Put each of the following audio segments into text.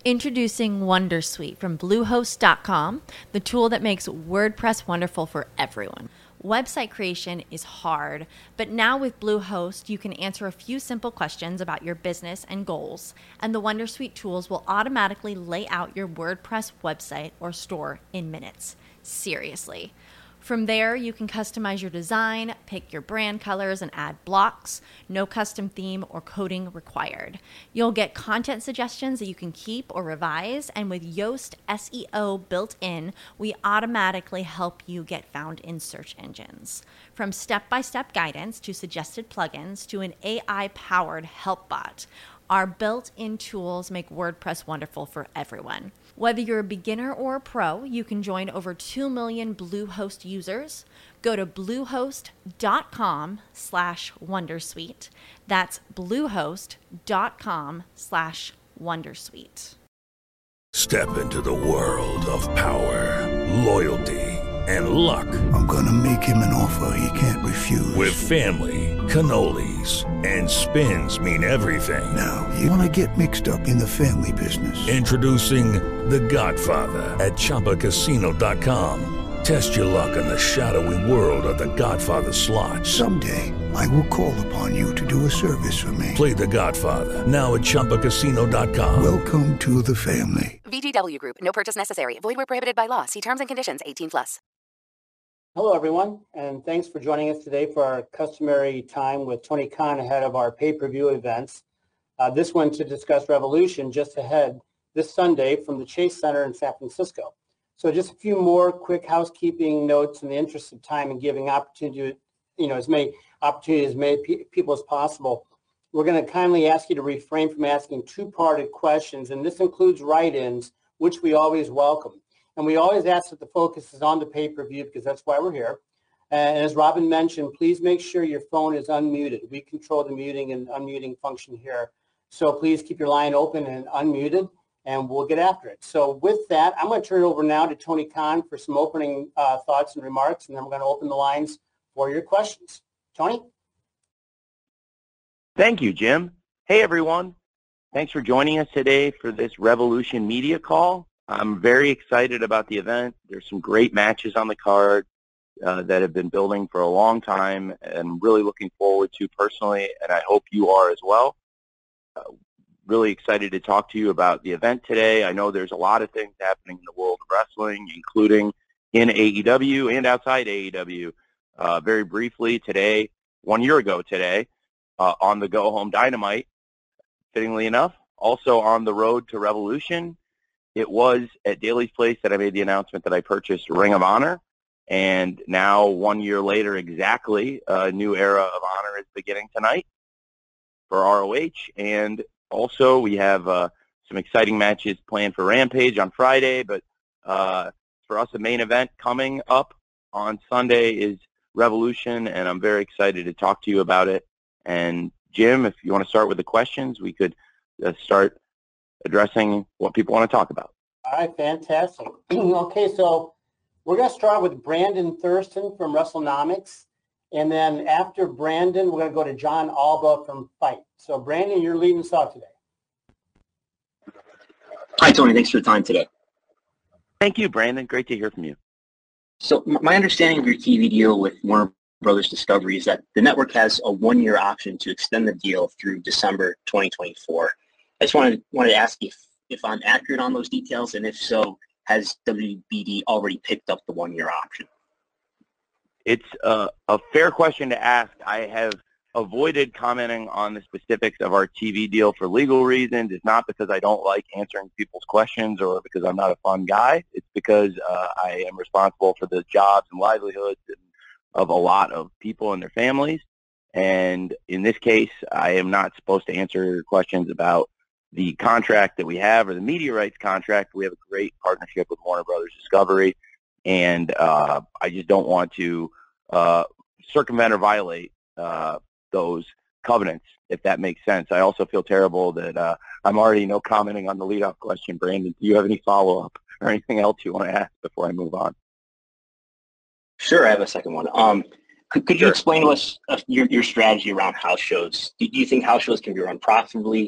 Introducing Wondersuite from Bluehost.com, the tool that makes WordPress wonderful for everyone. Website creation is hard, but now with Bluehost, you can answer a few simple questions about your business and goals, and the Wondersuite tools will automatically lay out your WordPress website or store in minutes. Seriously. From there, you can customize your design, pick your brand colors, and add blocks. No custom theme or coding required. You'll get content suggestions that you can keep or revise, and with Yoast SEO built in, we automatically help you get found in search engines. From step-by-step guidance to suggested plugins to an AI-powered help bot, our built-in tools make WordPress wonderful for everyone. Whether you're a beginner or a pro, you can join over 2 million Bluehost users. Go to bluehost.com/wondersuite. That's bluehost.com/wondersuite. Step into the world of power, loyalty, and luck. I'm gonna make him an offer he can't refuse. With family, cannolis, and spins mean everything. Now, you wanna get mixed up in the family business. Introducing The Godfather at ChumbaCasino.com. Test your luck in the shadowy world of The Godfather slot. Someday, I will call upon you to do a service for me. Play The Godfather now at ChumbaCasino.com. Welcome to the family. VGW Group. No purchase necessary. Void where prohibited by law. See terms and conditions. 18+. Hello, everyone, and thanks for joining us today for our customary time with Tony Khan ahead of our pay-per-view events. This one to discuss Revolution just ahead this Sunday from the Chase Center in San Francisco. So just a few more quick housekeeping notes in the interest of time and giving opportunity, as many opportunities as many people as possible. We're going to kindly ask you to refrain from asking two-parted questions, and this includes write-ins, which we always welcome. And we always ask that the focus is on the pay-per-view because that's why we're here. And as Robin mentioned, please make sure your phone is unmuted. We control the muting and unmuting function here. So please keep your line open and unmuted, and we'll get after it. So with that, I'm going to turn it over now to Tony Khan for some opening thoughts and remarks, and then we're going to open the lines for your questions. Tony? Thank you, Jim. Hey, everyone. Thanks for joining us today for this Revolution Media Call. I'm very excited about the event. There's some great matches on the card that have been building for a long time and really looking forward to personally, and I hope you are as well. Really excited to talk to you about the event today. I know there's a lot of things happening in the world of wrestling, including in AEW and outside AEW. Very briefly today, 1 year ago today, on the Go Home Dynamite, fittingly enough, also on the road to Revolution, it was at Daly's Place that I made the announcement that I purchased Ring of Honor, and now 1 year later exactly, a new era of honor is beginning tonight for ROH, and also we have some exciting matches planned for Rampage on Friday, but for us, the main event coming up on Sunday is Revolution, and I'm very excited to talk to you about it. And Jim, if you want to start with the questions, we could start addressing what people want to talk about. All right, fantastic. Okay, so we're going to start with Brandon Thurston from WrestleNomics, and then after Brandon, we're going to go to John Alba from Fight. So Brandon, you're leading us off today. Hi, Tony. Thanks for the time today. Thank you, Brandon. Great to hear from you. So my understanding of your TV deal with Warner Brothers Discovery is that the network has a 1-year option to extend the deal through December 2024. I just wanted to ask if I'm accurate on those details, and if so, has WBD already picked up the 1-year option? It's a fair question to ask. I have avoided commenting on the specifics of our TV deal for legal reasons. It's not because I don't like answering people's questions or because I'm not a fun guy. It's because I am responsible for the jobs and livelihoods of a lot of people and their families. And in this case, I am not supposed to answer questions about the contract that we have or the media rights contract. We have a great partnership with Warner Brothers Discovery, and I just don't want to circumvent or violate those covenants, if that makes sense. I also feel terrible that I'm already commenting on the leadoff question. Brandon, do you have any follow-up or anything else you want to ask before I move on? Sure, I have a second one. Could you explain to us your strategy around house shows? Do you think house shows can be run profitably?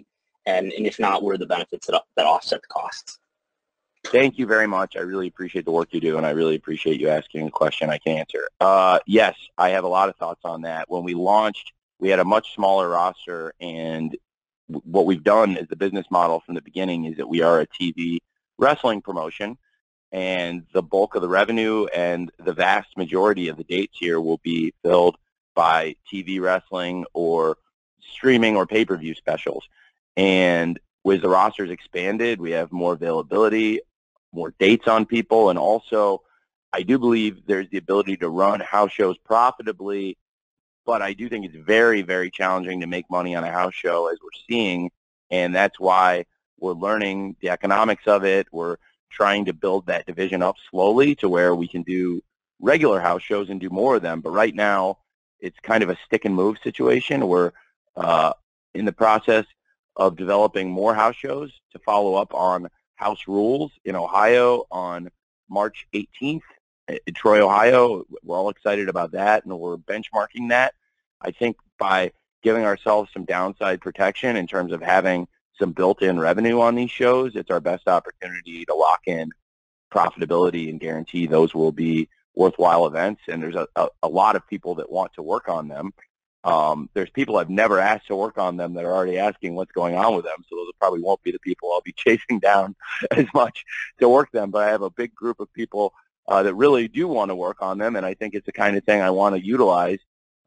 And if not, what are the benefits that offset the costs? Thank you very much. I really appreciate the work you do, and I really appreciate you asking a question I can answer. Yes, I have a lot of thoughts on that. When we launched, we had a much smaller roster, and what we've done as the business model from the beginning is that we are a TV wrestling promotion, and the bulk of the revenue and the vast majority of the dates here will be filled by TV wrestling or streaming or pay-per-view specials. And with the rosters expanded, we have more availability, more dates on people, and also I do believe there's the ability to run house shows profitably, but I do think it's very, very challenging to make money on a house show as we're seeing, and that's why we're learning the economics of it. We're trying to build that division up slowly to where we can do regular house shows and do more of them, but right now it's kind of a stick and move situation. We're in the process of developing more house shows to follow up on House Rules in Ohio on March 18th in Troy, Ohio. We're all excited about that, and we're benchmarking that. I think by giving ourselves some downside protection in terms of having some built-in revenue on these shows, it's our best opportunity to lock in profitability and guarantee those will be worthwhile events. And there's a lot of people that want to work on them. There's people I've never asked to work on them that are already asking what's going on with them, so those probably won't be the people I'll be chasing down as much to work them, but I have a big group of people that really do want to work on them, and I think it's the kind of thing I want to utilize,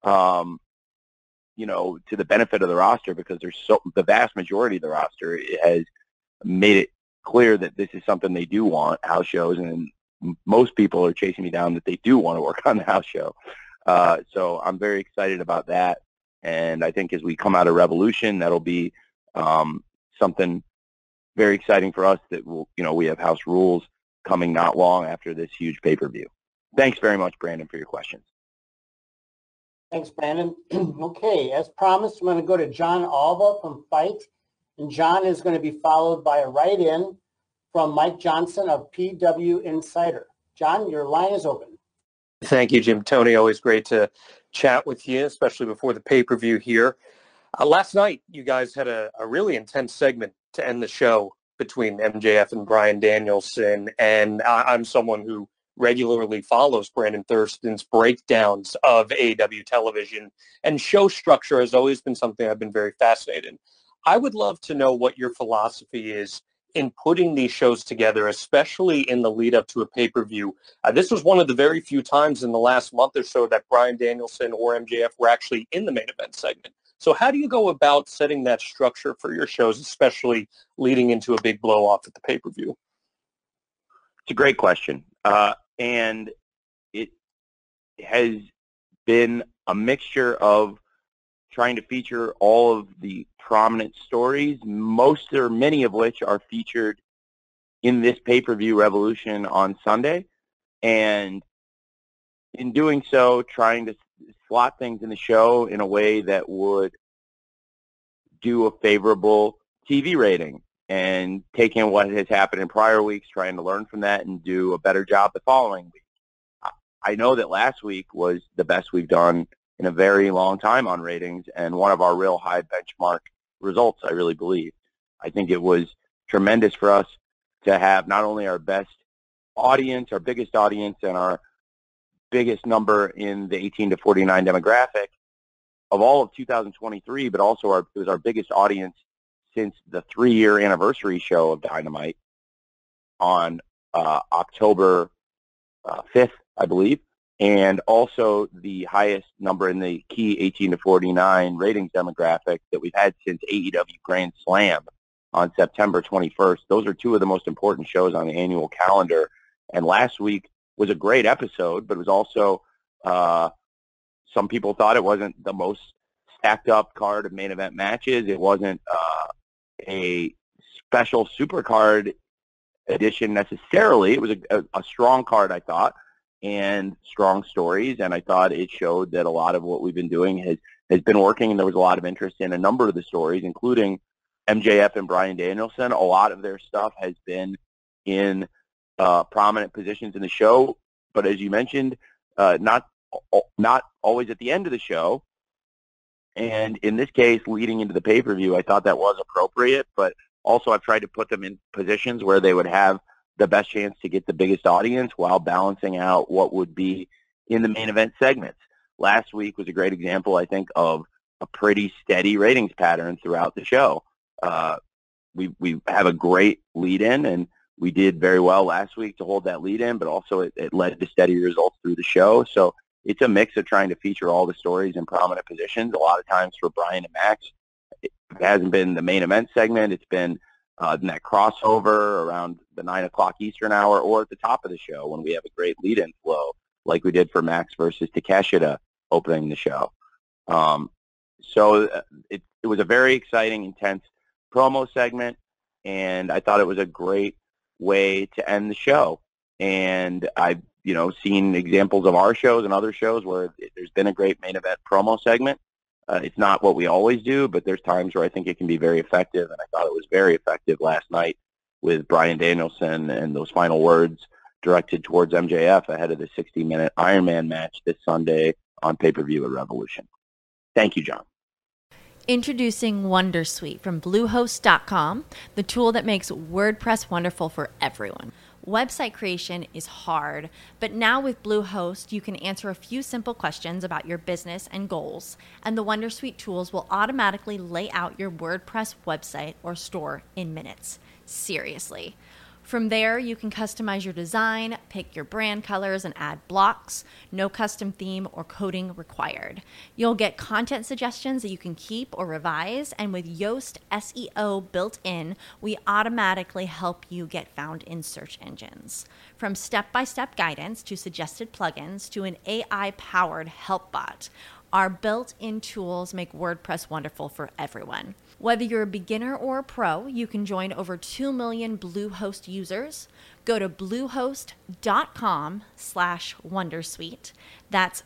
to the benefit of the roster, because the vast majority of the roster has made it clear that this is something they do want, house shows, and most people are chasing me down that they do want to work on the house show. So I'm very excited about that, and I think as we come out of Revolution, that'll be something very exciting for us that we have House Rules coming not long after this huge pay-per-view. Thanks very much, Brandon, for your questions. Thanks, Brandon. Okay, as promised, I'm going to go to John Alva from Fight, and John is going to be followed by a write-in from Mike Johnson of PW Insider. John, your line is open. Thank you, Jim. Tony, always great to chat with you, especially before the pay-per-view here. Last night, you guys had a really intense segment to end the show between MJF and Bryan Danielson, and I'm someone who regularly follows Brandon Thurston's breakdowns of AEW television, and show structure has always been something I've been very fascinated in. I would love to know what your philosophy is in putting these shows together, especially in the lead up to a pay-per-view. This was one of the very few times in the last month or so that Bryan Danielson or MJF were actually in the main event segment. So how do you go about setting that structure for your shows, especially leading into a big blow-off at the pay-per-view? It's a great question. And it has been a mixture of trying to feature all of the prominent stories, most or many of which are featured in this pay-per-view Revolution on Sunday. And in doing so, trying to slot things in the show in a way that would do a favorable TV rating, and take in what has happened in prior weeks, trying to learn from that and do a better job the following week. I know that last week was the best we've done in a very long time on ratings, and one of our real high benchmark results, I really believe. I think it was tremendous for us to have not only our best audience, our biggest audience, and our biggest number in the 18 to 49 demographic of all of 2023, but also it was our biggest audience since the 3-year anniversary show of Dynamite on October 5th, I believe, and also the highest number in the key 18 to 49 ratings demographic that we've had since AEW Grand Slam on September 21st. Those are two of the most important shows on the annual calendar, and last week was a great episode, but it was also, some people thought it wasn't the most stacked up card of main event matches. It wasn't a special super card edition necessarily. It was a strong card, I thought, and strong stories, and I thought it showed that a lot of what we've been doing has been working, and there was a lot of interest in a number of the stories, including MJF and Bryan Danielson. A lot of their stuff has been in prominent positions in the show, but as you mentioned, not always at the end of the show. And in this case, leading into the pay-per-view, I thought that was appropriate, but also I've tried to put them in positions where they would have the best chance to get the biggest audience while balancing out what would be in the main event segments. Last week was a great example, I think, of a pretty steady ratings pattern throughout the show. We have a great lead-in, and we did very well last week to hold that lead-in, but also it led to steady results through the show. So it's a mix of trying to feature all the stories in prominent positions. A lot of times for Brian and Max, it hasn't been the main event segment. It's been in that crossover around the 9 o'clock Eastern hour or at the top of the show when we have a great lead-in flow like we did for Max versus Takeshita opening the show. So it was a very exciting, intense promo segment, and I thought it was a great way to end the show. And I've seen examples of our shows and other shows where there's been a great main event promo segment. It's not what we always do, but there's times where I think it can be very effective, and I thought it was very effective last night with Bryan Danielson and those final words directed towards MJF ahead of the 60-minute Iron Man match this Sunday on pay-per-view at Revolution. Thank you, John. Introducing Wondersuite from Bluehost.com, the tool that makes WordPress wonderful for everyone. Website creation is hard, but now with Bluehost, you can answer a few simple questions about your business and goals, and the Wondersuite tools will automatically lay out your WordPress website or store in minutes. Seriously. From there, you can customize your design, pick your brand colors, and add blocks. No custom theme or coding required. You'll get content suggestions that you can keep or revise, and with Yoast SEO built in, we automatically help you get found in search engines. From step-by-step guidance to suggested plugins to an AI-powered help bot, our built-in tools make WordPress wonderful for everyone. Whether you're a beginner or a pro, you can join over 2 million Bluehost users. Go to bluehost.com/wondersuite. That's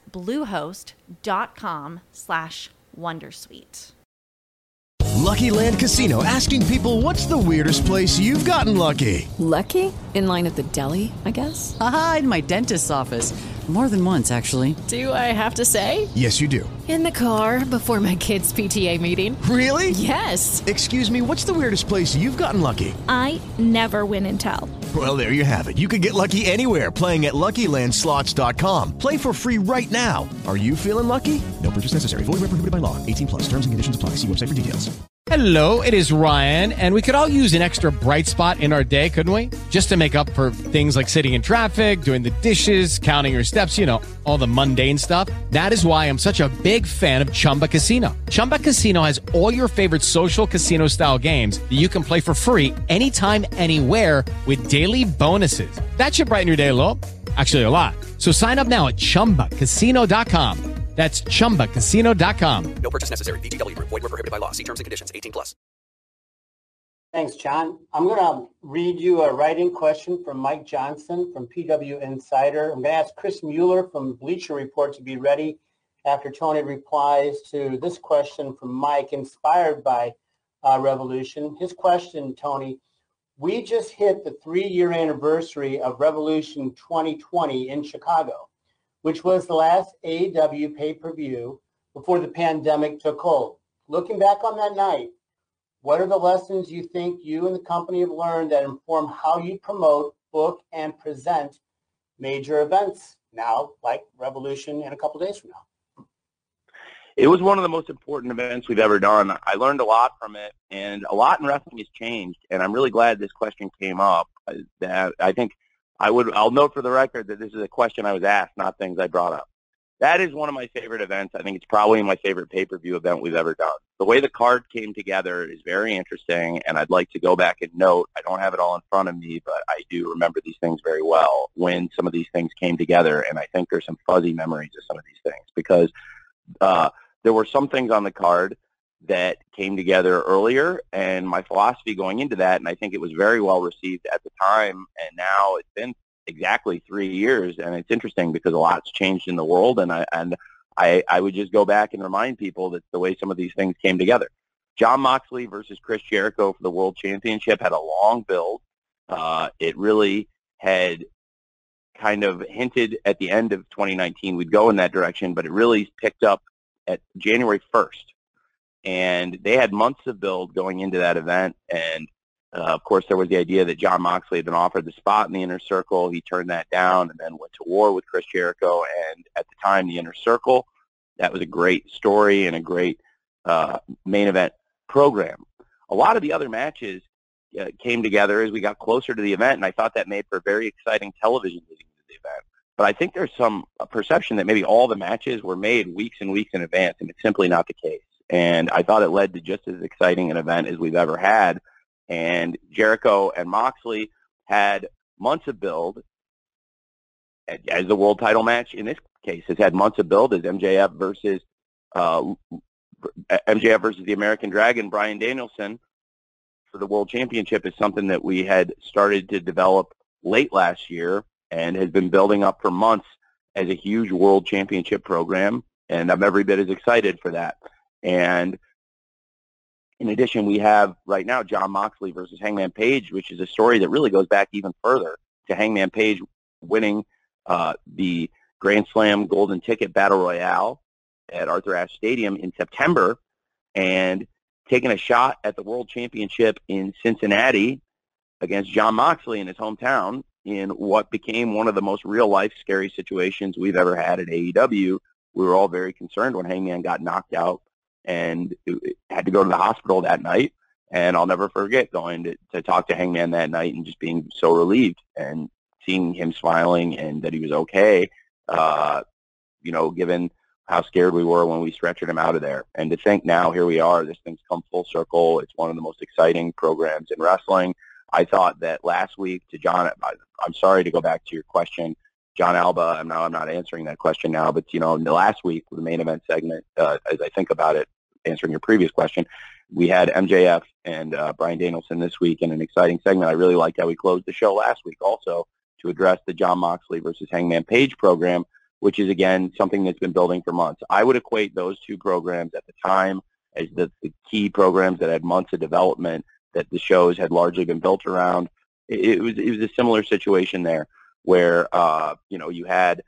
bluehost.com/wondersuite. Lucky Land Casino, asking people, what's the weirdest place you've gotten lucky? Lucky? In line at the deli, I guess? Aha, in my dentist's office. More than once, actually. Do I have to say? Yes, you do. In the car before my kids' PTA meeting. Really? Yes. Excuse me, what's the weirdest place you've gotten lucky? I never win and tell. Well, there you have it. You can get lucky anywhere, playing at LuckyLandSlots.com. Play for free right now. Are you feeling lucky? No purchase necessary. Void where prohibited by law. 18+. Terms and conditions apply. See website for details. Hello, it is Ryan, and we could all use an extra bright spot in our day, couldn't we? Just to make up for things like sitting in traffic, doing the dishes, counting your steps, all the mundane stuff. That is why I'm such a big fan of Chumba Casino. Chumba Casino has all your favorite social casino-style games that you can play for free anytime, anywhere with daily bonuses. That should brighten your day a little. Actually, a lot. So sign up now at ChumbaCasino.com. That's ChumbaCasino.com. No purchase necessary. VGW Group. Void where prohibited by law. See terms and conditions. 18+. Thanks, John. I'm going to read you a write-in question from Mike Johnson from PW Insider. I'm going to ask Chris Mueller from Bleacher Report to be ready after Tony replies to this question from Mike, inspired by Revolution. His question, Tony: we just hit the 3-year anniversary of Revolution 2020 in Chicago, which was the last AEW pay-per-view before the pandemic took hold. Looking back on that night, what are the lessons you think you and the company have learned that inform how you promote, book, and present major events now, like Revolution in a couple days from now? It was one of the most important events we've ever done. I learned a lot from it, and a lot in wrestling has changed, and I'm really glad this question came up. I think I'll note for the record that this is a question I was asked, not things I brought up. That is one of my favorite events. I think it's probably my favorite pay-per-view event we've ever done. The way the card came together is very interesting, and I'd like to go back and note, I don't have it all in front of me, but I do remember these things very well when some of these things came together, and I think there's some fuzzy memories of some of these things because there were some things on the card that came together earlier, and my philosophy going into that, and I think it was very well received at the time, and now it's been exactly 3 years, and it's interesting because a lot's changed in the world, and I would just go back and remind people that the way some of these things came together. Jon Moxley versus Chris Jericho for the World Championship had a long build. It really had kind of hinted at the end of 2019 we'd go in that direction, but it really picked up at January 1st And they had months of build going into that event. And, of course, there was the idea that Jon Moxley had been offered the spot in the Inner Circle. He turned that down and then went to war with Chris Jericho. And at the time, the Inner Circle, that was a great story and a great main event program. A lot of the other matches came together as we got closer to the event, and I thought that made for very exciting television leading to the event. But I think there's some perception that maybe all the matches were made weeks and weeks in advance, and it's simply not the case. And I thought it led to just as exciting an event as we've ever had. And Jericho and Moxley had months of build, as the world title match in this case has had months of build, as MJF versus the American Dragon, Bryan Danielson, for the World Championship is something that we had started to develop late last year and has been building up for months as a huge World Championship program, and I'm every bit as excited for that. And in addition, we have right now Jon Moxley versus Hangman Page, which is a story that really goes back even further to Hangman Page winning the Grand Slam Golden Ticket Battle Royale at Arthur Ashe Stadium in September and taking a shot at the World Championship in Cincinnati against Jon Moxley in his hometown in what became one of the most real-life scary situations we've ever had at AEW. We were all very concerned when Hangman got knocked out and had to go to the hospital that night. And I'll never forget going to talk to Hangman that night and just being so relieved and seeing him smiling and that he was okay, given how scared we were when we stretchered him out of there. And to think now, here we are, this thing's come full circle. It's one of the most exciting programs in wrestling. I thought that last week to John, I'm sorry to go back to your question, John Alba, I'm not answering that question now, but, in the last week, the main event segment, as I think about it, answering your previous question, we had MJF and Bryan Danielson this week in an exciting segment. I really liked how we closed the show last week also to address the Jon Moxley versus Hangman Page program, which is, again, something that's been building for months. I would equate those two programs at the time as the key programs that had months of development that the shows had largely been built around. It was a similar situation there where, you had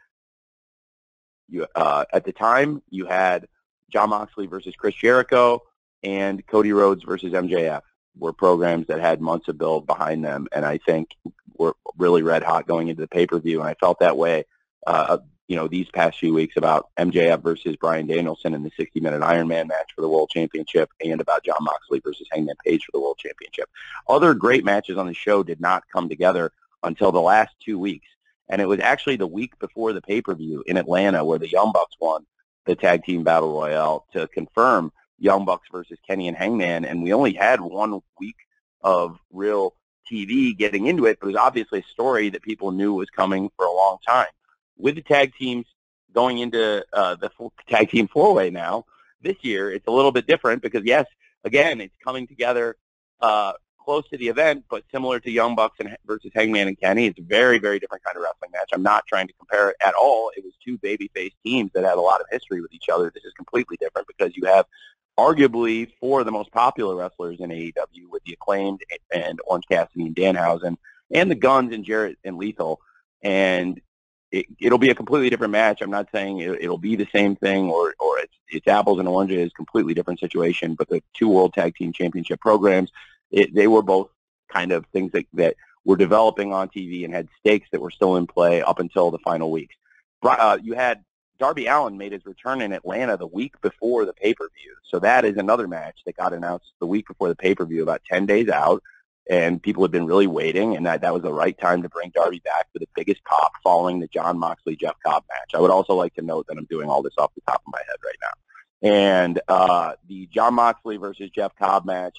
at the time, you had Jon Moxley versus Chris Jericho and Cody Rhodes versus MJF were programs that had months of build behind them, and I think were really red hot going into the pay-per-view, and I felt that way these past few weeks about MJF versus Bryan Danielson in the 60-minute Iron Man match for the World Championship and about Jon Moxley versus Hangman Page for the World Championship. Other great matches on the show did not come together until the last 2 weeks, and it was actually the week before the pay-per-view in Atlanta where the Young Bucks won the Tag Team Battle Royale to confirm Young Bucks versus Kenny and Hangman, and we only had 1 week of real TV getting into it, but it was obviously a story that people knew was coming for a long time. With the tag teams going into the tag team four-way now, this year it's a little bit different because, yes, again, it's coming together close to the event, but similar to Young Bucks versus Hangman and Kenny. It's a very, very different kind of wrestling match. I'm not trying to compare it at all. It was two babyface teams that had a lot of history with each other. This is completely different because you have arguably four of the most popular wrestlers in AEW with the Acclaimed and Orange Cassidy and Danhausen and the Guns and Jarrett and Lethal. And it'll be a completely different match. I'm not saying it'll be the same thing or it's apples and oranges, completely different situation. But the two World Tag Team Championship programs, they were both kind of things that were developing on TV and had stakes that were still in play up until the final weeks. You had Darby Allin made his return in Atlanta the week before the pay-per-view. So that is another match that got announced the week before the pay-per-view, about 10 days out. And people had been really waiting, and that was the right time to bring Darby back for the biggest pop following the Jon Moxley-Jeff Cobb match. I would also like to note that I'm doing all this off the top of my head right now. And the Jon Moxley versus Jeff Cobb match,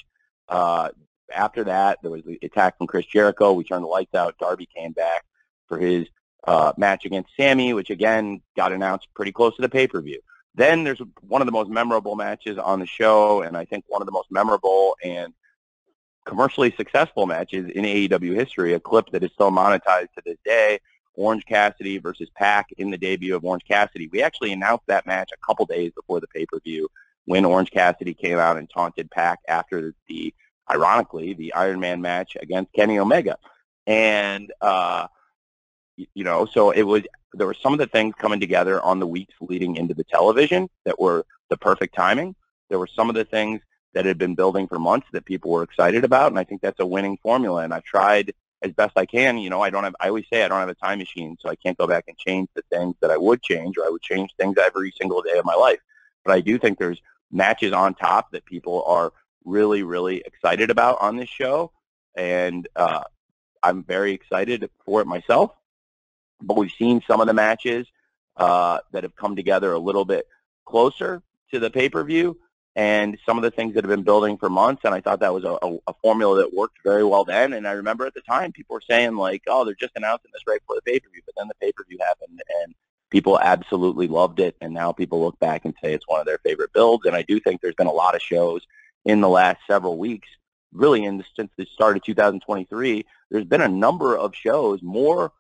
after that, there was the attack from Chris Jericho. We turned the lights out. Darby came back for his match against Sammy, which, again, got announced pretty close to the pay-per-view. Then there's one of the most memorable matches on the show, and I think one of the most memorable and commercially successful matches in AEW history, a clip that is still monetized to this day, Orange Cassidy versus Pac in the debut of Orange Cassidy. We actually announced that match a couple days before the pay-per-view when Orange Cassidy came out and taunted Pac after ironically, the Iron Man match against Kenny Omega. And, so there were some of the things coming together on the weeks leading into the television that were the perfect timing. There were some of the things that had been building for months that people were excited about, and I think that's a winning formula. And I've tried as best I can. I always say I don't have a time machine, so I can't go back and change the things that I would change, or I would change things every single day of my life. But I do think there's matches on top that people are really, really excited about on this show, and I'm very excited for it myself. But we've seen some of the matches that have come together a little bit closer to the pay-per-view, and some of the things that have been building for months, and I thought that was a formula that worked very well then. And I remember at the time people were saying, like, oh, they're just announcing this right before the pay-per-view, but then the pay-per-view happened, and people absolutely loved it, and now people look back and say it's one of their favorite builds. And I do think there's been a lot of shows in the last several weeks, really since the start of 2023, there's been a number of shows, more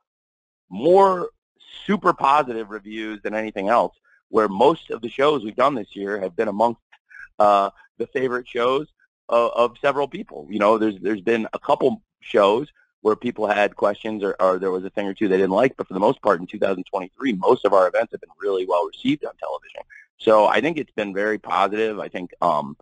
super positive reviews than anything else, where most of the shows we've done this year have been amongst the favorite shows of several people. There's been a couple shows where people had questions or there was a thing or two they didn't like, but for the most part in 2023, most of our events have been really well received on television. So I think it's been very positive. I think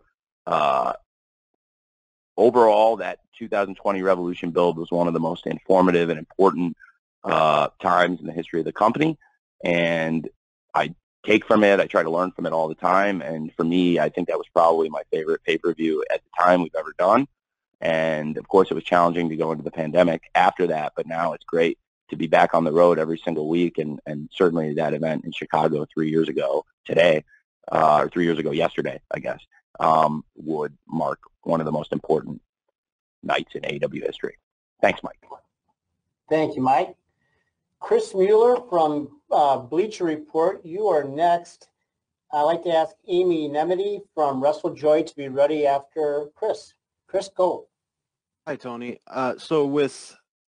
overall that 2020 Revolution build was one of the most informative and important times in the history of the company, and I take from it. I try to learn from it all the time, and for me, I think that was probably my favorite pay-per-view at the time we've ever done. And of course, it was challenging to go into the pandemic after that, but now it's great to be back on the road every single week, and certainly that event in Chicago 3 years ago today, or 3 years ago yesterday, I guess, would mark one of the most important nights in AEW history. Thanks, Mike. Thank you, Mike. Chris Mueller from Bleacher Report, you are next. I'd like to ask Amy Nemedy from WrestleJoy to be ready after Chris. Chris, go. Hi, Tony. So with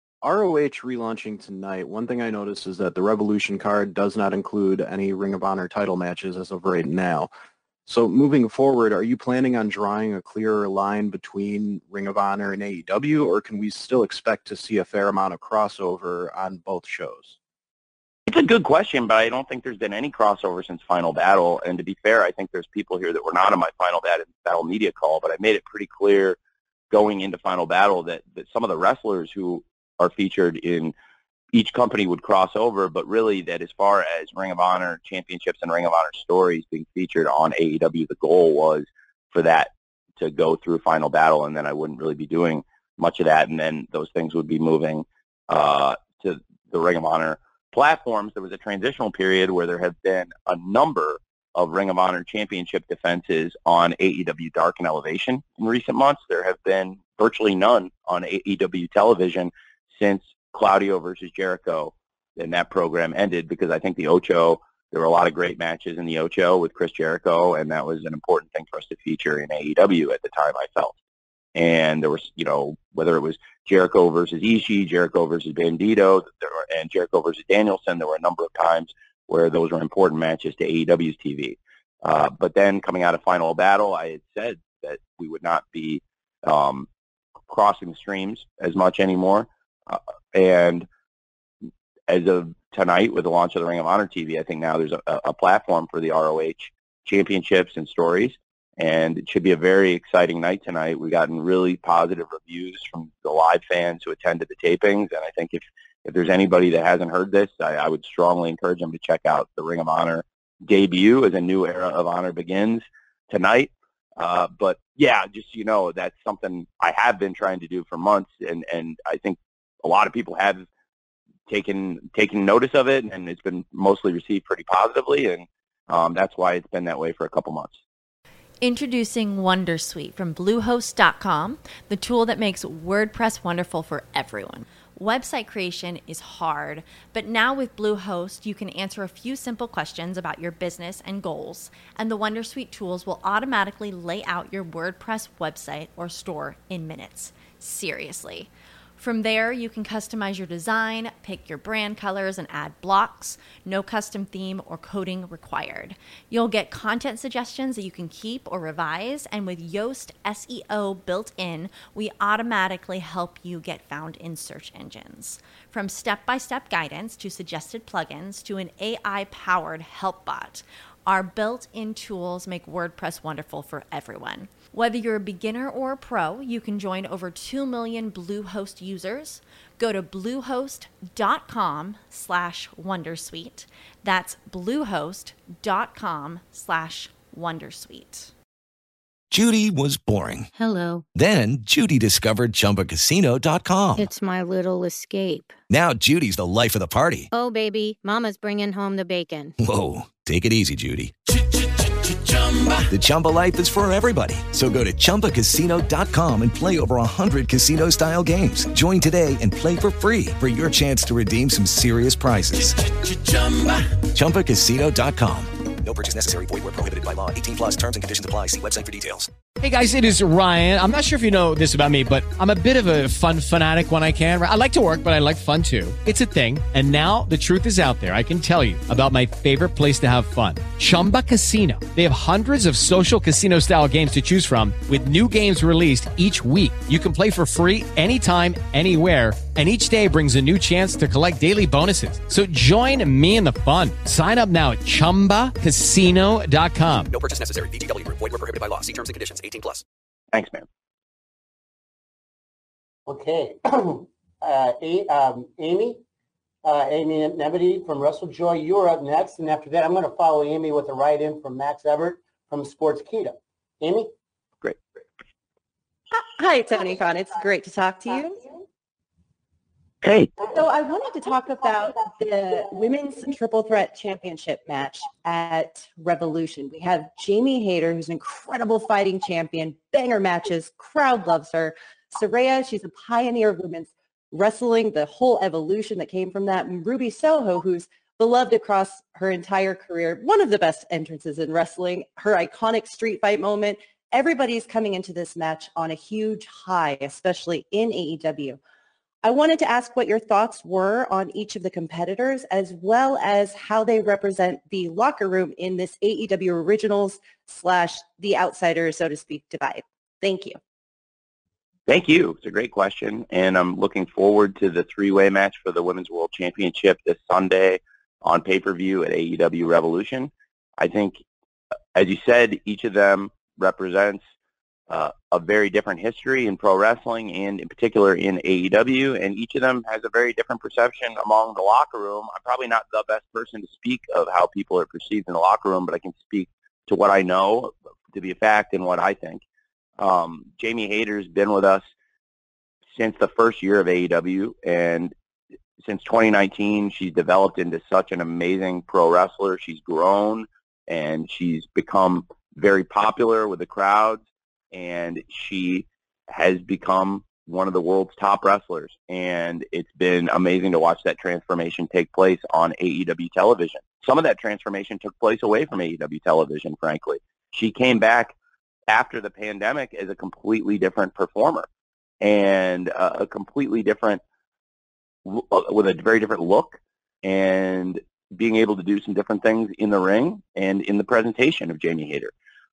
ROH relaunching tonight, one thing I noticed is that the Revolution card does not include any Ring of Honor title matches as of right now. So moving forward, are you planning on drawing a clearer line between Ring of Honor and AEW, or can we still expect to see a fair amount of crossover on both shows? It's a good question, but I don't think there's been any crossover since Final Battle. And to be fair, I think there's people here that were not on my Final Battle media call, but I made it pretty clear going into Final Battle that some of the wrestlers who are featured in each company would cross over, but really that as far as Ring of Honor championships and Ring of Honor stories being featured on AEW, the goal was for that to go through Final Battle, and then I wouldn't really be doing much of that, and then those things would be moving to the Ring of Honor platforms. There was a transitional period where there have been a number of Ring of Honor championship defenses on AEW Dark and Elevation in recent months. There have been virtually none on AEW television since Claudio versus Jericho, and that program ended because I think the Ocho, there were a lot of great matches in the Ocho with Chris Jericho, and that was an important thing for us to feature in AEW at the time, I felt. And there was, whether it was Jericho versus Ishii, Jericho versus Bandito, and Jericho versus Danielson, there were a number of times where those were important matches to AEW's TV. But then coming out of Final Battle, I had said that we would not be crossing the streams as much anymore. And as of tonight, with the launch of the Ring of Honor TV, I think now there's a platform for the ROH championships and stories, and it should be a very exciting night tonight. We've gotten really positive reviews from the live fans who attended the tapings, and I think if there's anybody that hasn't heard this, I would strongly encourage them to check out the Ring of Honor debut as a new era of Honor begins tonight. But yeah, just that's something I have been trying to do for months, and I think a lot of people have taken notice of it, and it's been mostly received pretty positively, and that's why it's been that way for a couple months. Introducing Wondersuite from Bluehost.com, the tool that makes WordPress wonderful for everyone. Website creation is hard, but now with Bluehost, you can answer a few simple questions about your business and goals, and the Wondersuite tools will automatically lay out your WordPress website or store in minutes. Seriously. From there, you can customize your design, pick your brand colors, and add blocks. No custom theme or coding required. You'll get content suggestions that you can keep or revise, and with Yoast SEO built in, we automatically help you get found in search engines. From step-by-step guidance to suggested plugins to an AI-powered help bot, Our built-in tools make WordPress wonderful for everyone. Whether you're a beginner or a pro, you can join over 2 million Bluehost users. Go to bluehost.com/wondersuite. That's bluehost.com/wondersuite. Judy was boring. Hello. Then Judy discovered ChumbaCasino.com. It's my little escape. Now Judy's the life of the party. Oh, baby, mama's bringing home the bacon. Whoa, take it easy, Judy. The Chumba life is for everybody. So go to ChumbaCasino.com and play over 100 casino-style games. Join today and play for free for your chance to redeem some serious prizes. ChumbaCasino.com. No purchase necessary. Void where prohibited by law. 18+ terms and conditions apply. See website for details. Hey guys, it is Ryan. I'm not sure if you know this about me, but I'm a bit of a fun fanatic when I can. I like to work, but I like fun too. It's a thing. And now the truth is out there. I can tell you about my favorite place to have fun. Chumba Casino. They have hundreds of social casino style games to choose from with new games released each week. You can play for free anytime, anywhere. And each day brings a new chance to collect daily bonuses. So join me in the fun. Sign up now at ChumbaCasino.com. No purchase necessary. VGW Group. Void where prohibited by law. See terms and conditions. 18+. Thanks, man. Okay. Amy Nebedy from WrestleJoy, you're up next. And after that, I'm going to follow Amy with a write-in from Max Everett from Sportskeeda. Amy? Great. Hi, Tony Khan. It's great to talk to you. Hey. So I wanted to talk about the Women's Triple Threat Championship match at Revolution. We have Jamie Hayter, who's an incredible fighting champion, banger matches, crowd loves her. Saraya, she's a pioneer of women's wrestling, the whole evolution that came from that. And Ruby Soho, who's beloved across her entire career, one of the best entrances in wrestling, her iconic street fight moment. Everybody's coming into this match on a huge high, especially in AEW. I wanted to ask what your thoughts were on each of the competitors, as well as how they represent the locker room in this AEW Originals / the Outsiders, so to speak, divide. Thank you. Thank you. It's a great question, and I'm looking forward to the three-way match for the Women's World Championship this Sunday on pay-per-view at AEW Revolution. I think, as you said, each of them represents a very different history in pro wrestling and in particular in AEW, and each of them has a very different perception among the locker room. I'm probably not the best person to speak of how people are perceived in the locker room, but I can speak to what I know to be a fact and what I think. Jamie Hayter's been with us since the first year of AEW, and since 2019, she's developed into such an amazing pro wrestler. She's grown, and she's become very popular with the crowds, and she has become one of the world's top wrestlers. And it's been amazing to watch that transformation take place on AEW television. Some of that transformation took place away from AEW television, frankly. She came back after the pandemic as a completely different performer and a completely different, with a very different look, and being able to do some different things in the ring and in the presentation of Jamie Hayter.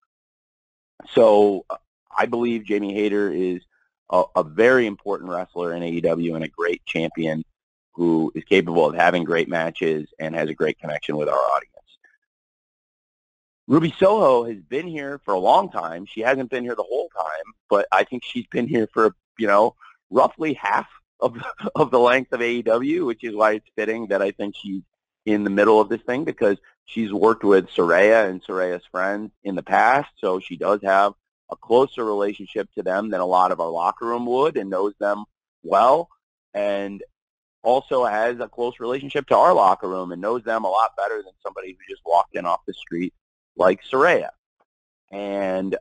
So I believe Jamie Hayter is a very important wrestler in AEW and a great champion who is capable of having great matches and has a great connection with our audience. Ruby Soho has been here for a long time. She hasn't been here the whole time, but I think she's been here for, roughly half of the length of AEW, which is why it's fitting that I think she's in the middle of this thing, because she's worked with Saraya and Saraya's friends in the past, so she does have a closer relationship to them than a lot of our locker room would, and knows them well, and also has a close relationship to our locker room and knows them a lot better than somebody who just walked in off the street like Saraya. And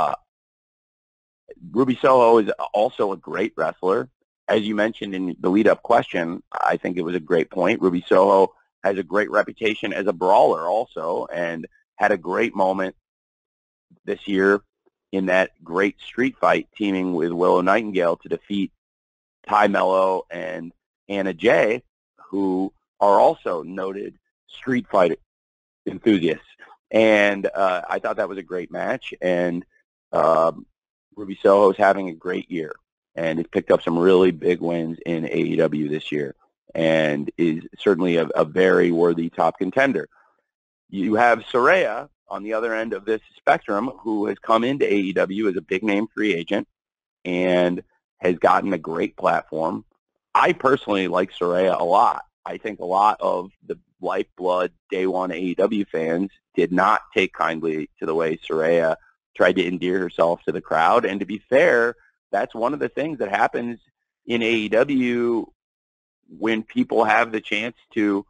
Ruby Soho is also a great wrestler. As you mentioned in the lead-up question, I think it was a great point. Ruby Soho has a great reputation as a brawler also, and had a great moment this year in that great street fight, teaming with Willow Nightingale to defeat Ty Mello and Anna Jay, who are also noted street fight enthusiasts. And I thought that was a great match, and Ruby Soho is having a great year, and has picked up some really big wins in AEW this year, and is certainly a very worthy top contender. you have Saraya on the other end of this spectrum, who has come into AEW as a big-name free agent and has gotten a great platform. I personally like Saraya a lot. I think a lot of the lifeblood day one AEW fans did not take kindly to the way Saraya tried to endear herself to the crowd. And to be fair, that's one of the things that happens in AEW when people have the chance to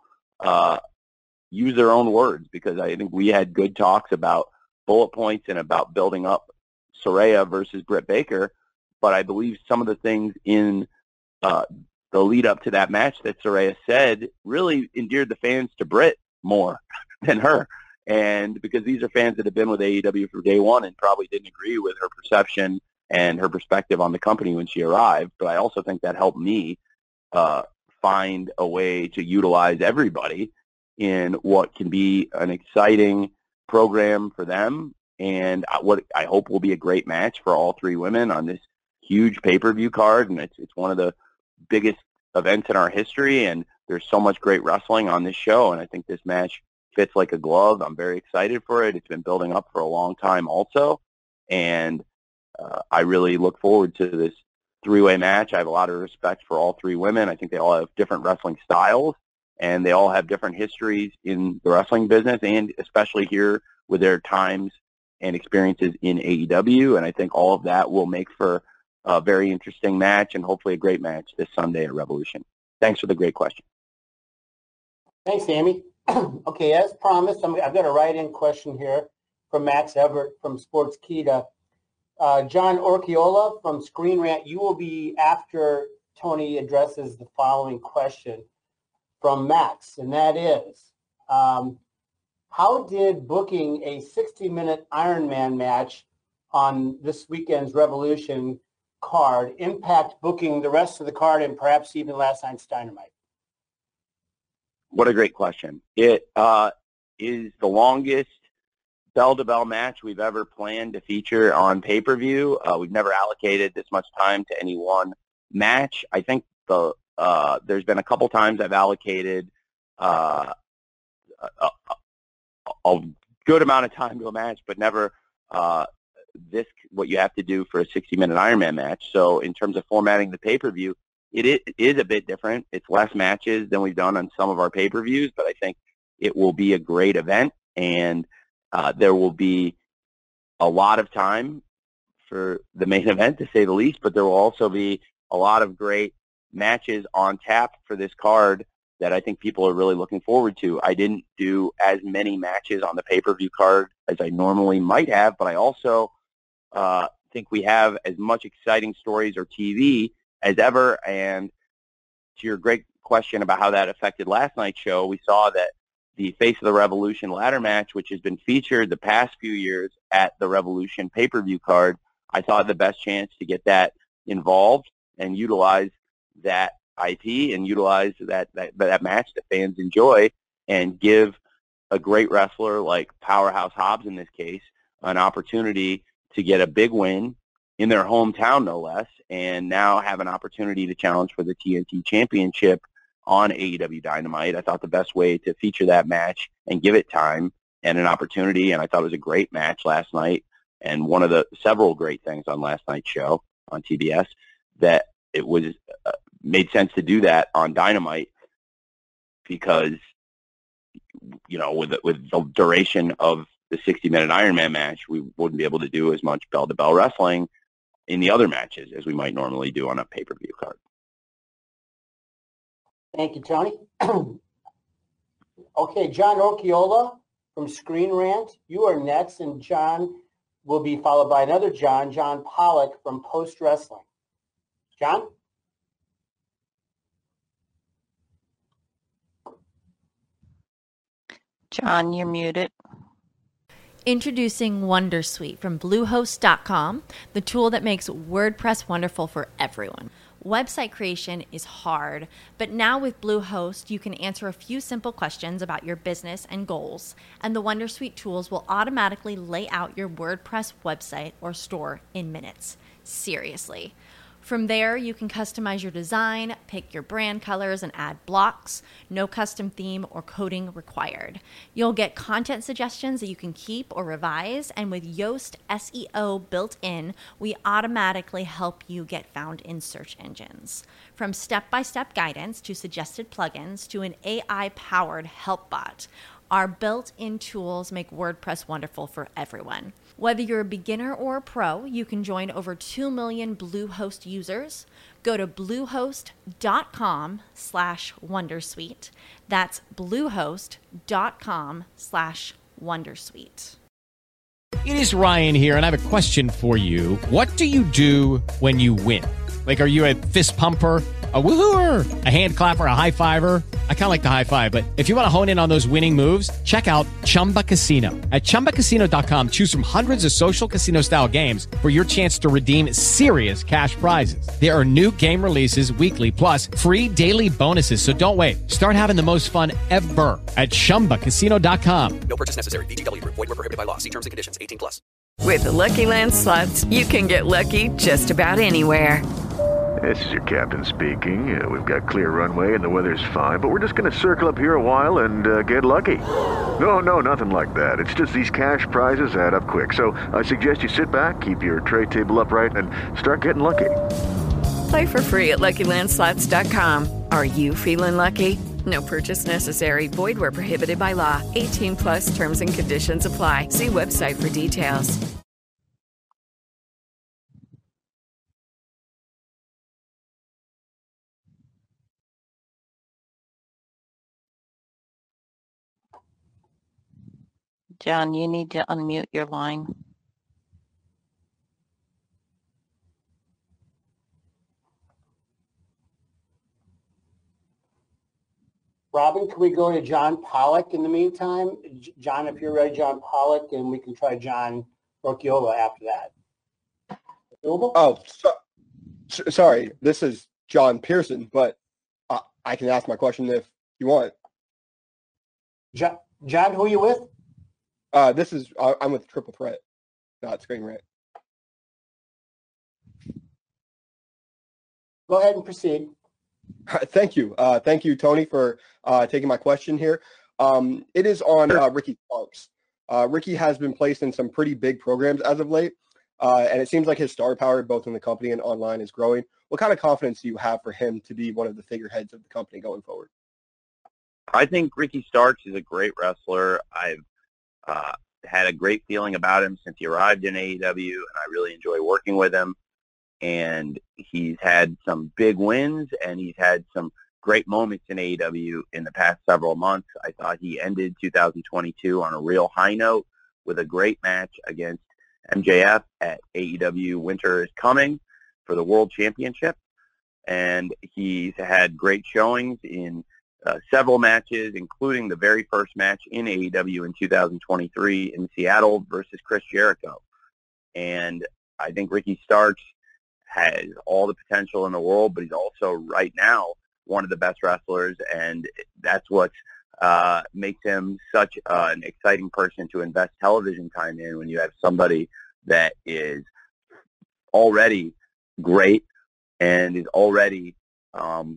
use their own words, because I think we had good talks about bullet points and about building up Saraya versus Britt Baker. But I believe some of the things in the lead up to that match that Saraya said really endeared the fans to Britt more than her. And because these are fans that have been with AEW from day one and probably didn't agree with her perception and her perspective on the company when she arrived. But I also think that helped me find a way to utilize everybody in what can be an exciting program for them, and what I hope will be a great match for all three women on this huge pay-per-view card. And it's one of the biggest events in our history, and there's so much great wrestling on this show, and I think this match fits like a glove. I'm very excited for it. It's been building up for a long time also, and I really look forward to this three-way match. I have a lot of respect for all three women. I think they all have different wrestling styles, and they all have different histories in the wrestling business, and especially here with their times and experiences in AEW. And I think all of that will make for a very interesting match and hopefully a great match this Sunday at Revolution. Thanks for the great question. Thanks, Amy. Okay, as promised, I've got a write-in question here from Max Everett from Sportskeeda. John Orchiola from Screen Rant, you will be after Tony addresses the following question from Max, and that is, how did booking a 60-minute Iron Man match on this weekend's Revolution card impact booking the rest of the card and perhaps even last night's Dynamite? What a great question. It is the longest bell-to-bell match we've ever planned to feature on pay-per-view. We've never allocated this much time to any one match. I think there's been a couple times I've allocated a good amount of time to a match, but never what you have to do for a 60-minute Iron Man match. So in terms of formatting the pay-per-view, it is a bit different. It's less matches than we've done on some of our pay-per-views, but I think it will be a great event, and there will be a lot of time for the main event, to say the least, but there will also be a lot of great matches on tap for this card that I think people are really looking forward to. I didn't do as many matches on the pay-per-view card as I normally might have, but I also think we have as much exciting stories or TV as ever. And to your great question about how that affected last night's show, we saw that the Face of the Revolution ladder match, which has been featured the past few years at the Revolution pay-per-view card, I thought the best chance to get that involved and utilize that IP and utilize that match that fans enjoy, and give a great wrestler like Powerhouse Hobbs in this case an opportunity to get a big win in their hometown, no less, and now have an opportunity to challenge for the TNT Championship on AEW Dynamite. I thought the best way to feature that match and give it time and an opportunity, and I thought it was a great match last night, and one of the several great things on last night's show on TBS, that it was made sense to do that on Dynamite, because, you know, with the duration of the 60-minute Iron Man match, we wouldn't be able to do as much bell-to-bell wrestling in the other matches as we might normally do on a pay-per-view card. Thank you, Tony. Okay, John Orchiola from Screen Rant, you are next, and John will be followed by another John Pollock from Post Wrestling. John? John, you're muted. Introducing Wondersuite from Bluehost.com, the tool that makes WordPress wonderful for everyone. Website creation is hard, but now with Bluehost, you can answer a few simple questions about your business and goals, and the Wondersuite tools will automatically lay out your WordPress website or store in minutes. Seriously. From there, you can customize your design, pick your brand colors, and add blocks. No custom theme or coding required. You'll get content suggestions that you can keep or revise, and with Yoast SEO built in, we automatically help you get found in search engines. From step-by-step guidance to suggested plugins to an AI-powered help bot, our built-in tools make WordPress wonderful for everyone. Whether you're a beginner or a pro, you can join over 2 million Bluehost users. Go to bluehost.com/wondersuite. That's bluehost.com/wondersuite. It is Ryan here, and I have a question for you. What do you do when you win? Like, are you a fist pumper, a woohooer, a hand clapper, a high fiver? I kind of like the high five, but if you want to hone in on those winning moves, check out Chumba Casino. At ChumbaCasino.com, choose from hundreds of social casino-style games for your chance to redeem serious cash prizes. There are new game releases weekly, plus free daily bonuses, so don't wait. Start having the most fun ever at ChumbaCasino.com. No purchase necessary. VGW Group. Void where prohibited by law. See terms and conditions. 18+. With the Lucky Land Slots, you can get lucky just about anywhere. This is your captain speaking. We've got clear runway and the weather's fine, but we're just going to circle up here a while and get lucky. No, nothing like that. It's just these cash prizes add up quick. So I suggest you sit back, keep your tray table upright, and start getting lucky. Play for free at LuckyLandSlots.com. Are you feeling lucky? No purchase necessary. Void where prohibited by law. 18+ terms and conditions apply. See website for details. John, you need to unmute your line. Robin, can we go to John Pollock in the meantime? John, if you're ready, John Pollock, and we can try John Orchiola after that. Available? Oh, sorry. This is John Pearson, but I can ask my question if you want. John, who are you with? I'm with Triple Threat, not Screen Rant. Go ahead and proceed. Thank you. Thank you, Tony, for taking my question here. It is on Ricky Starks. Ricky has been placed in some pretty big programs as of late, and it seems like his star power, both in the company and online, is growing. What kind of confidence do you have for him to be one of the figureheads of the company going forward? I think Ricky Starks is a great wrestler. I've had a great feeling about him since he arrived in AEW, and I really enjoy working with him. And he's had some big wins, and he's had some great moments in AEW in the past several months. I thought he ended 2022 on a real high note with a great match against MJF at AEW Winter is Coming for the World Championship. And he's had great showings in several matches, including the very first match in AEW in 2023 in Seattle versus Chris Jericho. And I think Ricky Starks has all the potential in the world, but he's also right now one of the best wrestlers, and that's what makes him such an exciting person to invest television time in when you have somebody that is already great and is already a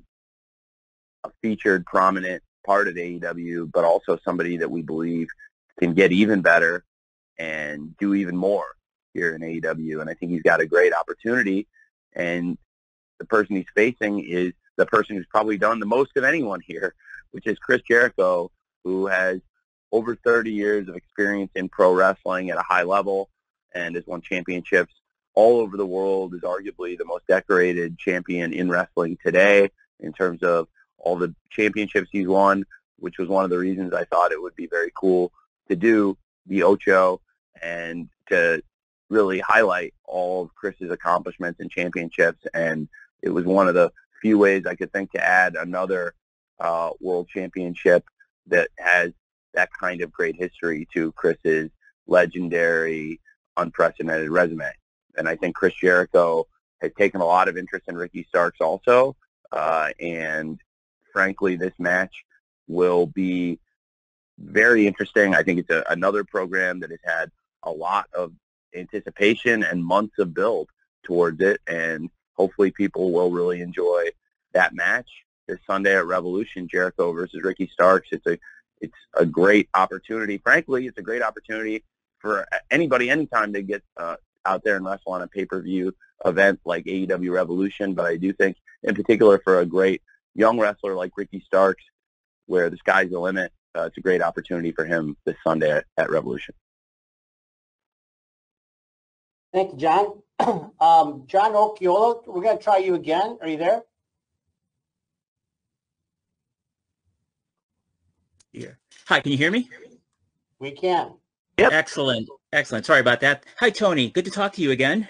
featured, prominent part of AEW, but also somebody that we believe can get even better and do even more here in AEW. And I think he's got a great opportunity. And the person he's facing is the person who's probably done the most of anyone here, which is Chris Jericho, who has over 30 years of experience in pro wrestling at a high level and has won championships all over the world, is arguably the most decorated champion in wrestling today in terms of all the championships he's won, which was one of the reasons I thought it would be very cool to do the Ocho and to really highlight all of Chris's accomplishments and championships. And it was one of the few ways I could think to add another world championship that has that kind of great history to Chris's legendary, unprecedented resume. And I think Chris Jericho has taken a lot of interest in Ricky Starks also. And frankly, this match will be very interesting. I think it's another program that has had a lot of anticipation and months of build towards it, and hopefully people will really enjoy that match this Sunday at Revolution, Jericho versus Ricky Starks. It's a great opportunity. Frankly, it's a great opportunity for anybody, anytime to get out there and wrestle on a pay-per-view event like AEW Revolution. But I do think, in particular, for a great young wrestler like Ricky Starks, where the sky's the limit, it's a great opportunity for him this Sunday at Revolution. Thank you, John. John Occhiola, we're going to try you again. Are you there? Yeah. Hi, can you hear me? We can. Yep. Excellent. Excellent. Sorry about that. Hi, Tony. Good to talk to you again.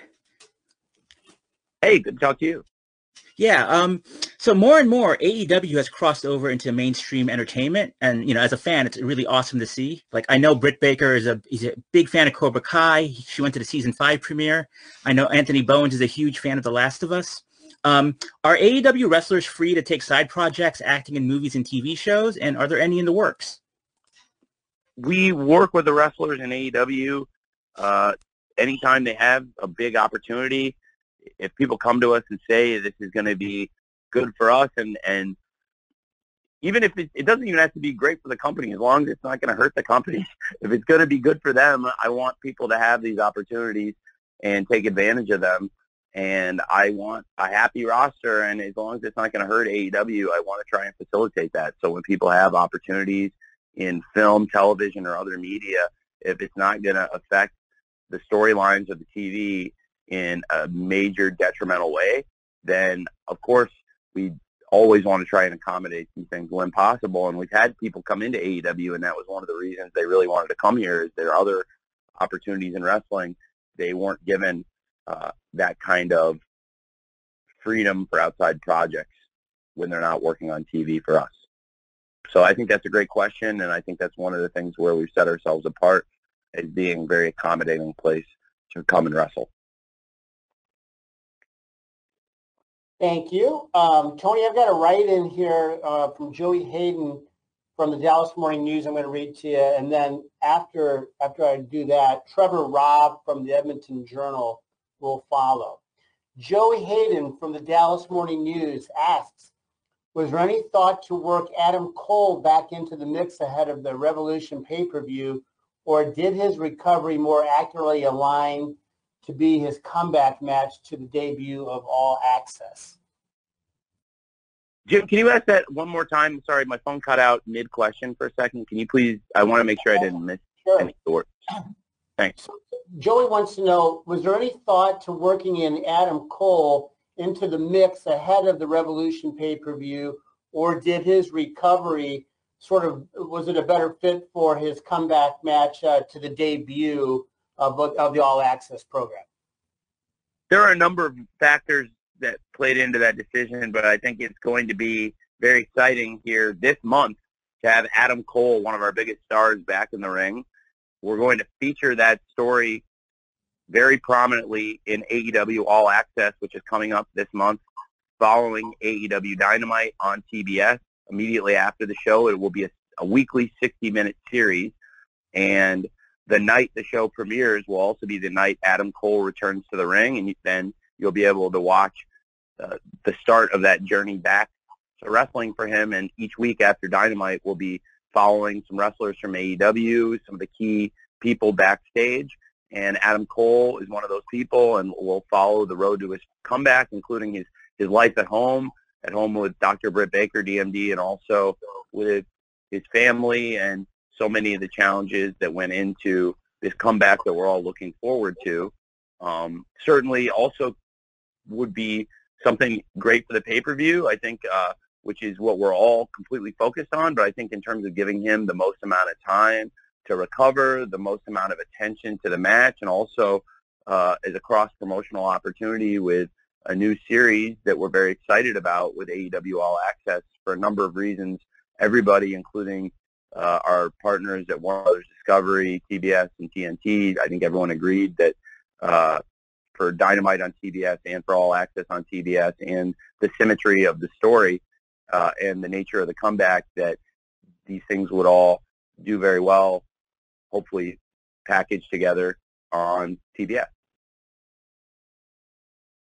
Hey, good to talk to you. Yeah. So more and more AEW has crossed over into mainstream entertainment, and as a fan, it's really awesome to see. Like, I know Britt Baker he's a big fan of Cobra Kai. She went to the season 5 premiere. I know Anthony Bowens is a huge fan of The Last of Us. Are AEW wrestlers free to take side projects, acting in movies and TV shows, and are there any in the works? We work with the wrestlers in AEW anytime they have a big opportunity. If people come to us and say this is going to be good for us, and even if it doesn't even have to be great for the company, as long as it's not going to hurt the company, if it's going to be good for them, I want people to have these opportunities and take advantage of them. And I want a happy roster, and as long as it's not going to hurt AEW, I want to try and facilitate that. So when people have opportunities in film, television, or other media, if it's not going to affect the storylines of the TV in a major detrimental way, then of course we always want to try and accommodate these things when possible. And we've had people come into AEW, and that was one of the reasons they really wanted to come here, is there are other opportunities in wrestling. They weren't given that kind of freedom for outside projects when they're not working on TV for us. So I think that's a great question, and I think that's one of the things where we've set ourselves apart as being a very accommodating place to come and wrestle. Thank you. Tony, I've got a write-in here from Joey Hayden from the Dallas Morning News I'm going to read to you. And then after I do that, Trevor Robb from the Edmonton Journal will follow. Joey Hayden from the Dallas Morning News asks, was there any thought to work Adam Cole back into the mix ahead of the Revolution pay-per-view, or did his recovery more accurately align to be his comeback match to the debut of All Access? Jim, can you ask that one more time? Sorry, my phone cut out mid-question for a second. Can you please, I want to make sure I didn't miss any words. Thanks. Joey wants to know, was there any thought to working in Adam Cole into the mix ahead of the Revolution pay-per-view, or did his recovery was it a better fit for his comeback match to the debut of the All Access program? There are a number of factors that played into that decision, but I think it's going to be very exciting here this month to have Adam Cole, one of our biggest stars, back in the ring. We're going to feature that story very prominently in AEW All Access, which is coming up this month, following AEW Dynamite on TBS. Immediately after the show, it will be a weekly 60-minute series, and the night the show premieres will also be the night Adam Cole returns to the ring, and then you'll be able to watch the start of that journey back to wrestling for him. And each week after Dynamite, we'll be following some wrestlers from AEW, some of the key people backstage, and Adam Cole is one of those people, and we'll follow the road to his comeback, including his life at home with Dr. Britt Baker, DMD, and also with his family and so many of the challenges that went into this comeback that we're all looking forward to. Certainly also would be something great for the pay-per-view, I think, which is what we're all completely focused on. But I think in terms of giving him the most amount of time to recover, the most amount of attention to the match, and also as a cross-promotional opportunity with a new series that we're very excited about with AEW All Access for a number of reasons. Everybody, including our partners at Warner Brothers Discovery, TBS, and TNT, I think everyone agreed that for Dynamite on TBS and for All Access on TBS, and the symmetry of the story and the nature of the comeback, that these things would all do very well, hopefully packaged together on TBS.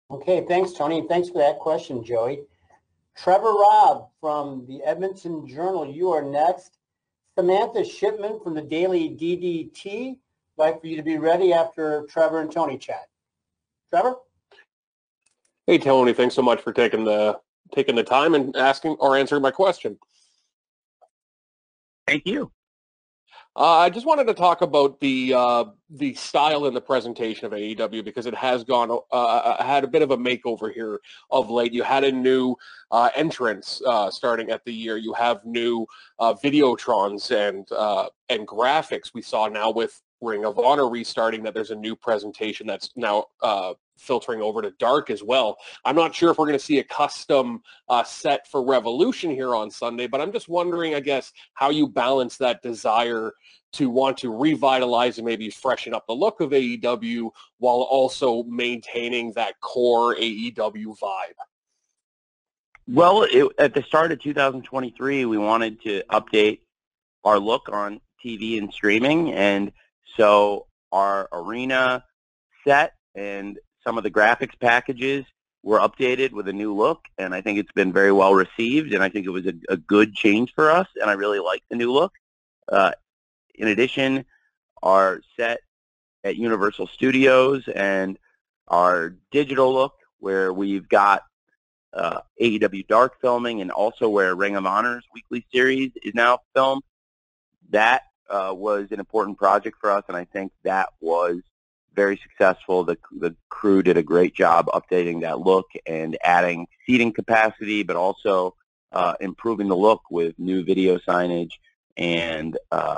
Okay, thanks, Tony. Thanks for that question, Joey. Trevor Robb from the Edmonton Journal, you are next. Samantha Shipman from the Daily DDT. I'd like for you to be ready after Trevor and Tony chat. Trevor? Hey, Tony, thanks so much for taking the time and asking or answering my question. Thank you. I just wanted to talk about the style and the presentation of AEW because it has gone had a bit of a makeover here of late. You had a new entrance starting at the year. You have new videotrons and graphics. We saw now with Ring of Honor restarting that there's a new presentation that's now filtering over to Dark as well. I'm not sure if we're going to see a custom set for Revolution here on Sunday, but I'm just wondering, I guess, how you balance that desire to want to revitalize and maybe freshen up the look of AEW while also maintaining that core AEW vibe. Well, at the start of 2023, we wanted to update our look on TV and streaming, and so our arena set and some of the graphics packages were updated with a new look, and I think it's been very well received, and I think it was a good change for us, and I really like the new look. In addition, our set at Universal Studios and our digital look, where we've got AEW Dark filming and also where Ring of Honor's weekly series is now filmed, that was an important project for us, and I think that was very successful. The crew did a great job updating that look and adding seating capacity, but also improving the look with new video signage and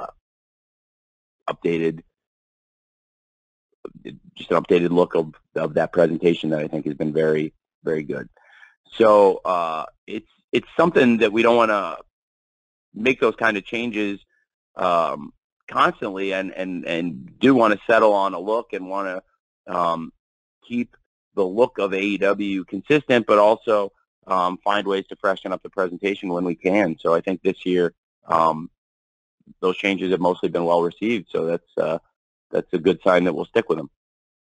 updated look of that presentation that I think has been very, very good. So it's something that we don't want to make those kind of changes constantly, and do want to settle on a look and want to keep the look of AEW consistent, but also find ways to freshen up the presentation when we can. So I think this year those changes have mostly been well received. So that's a good sign that we'll stick with them.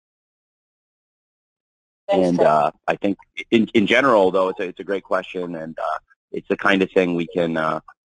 Thanks, and I think in general, though, it's a great question, and it's the kind of thing we can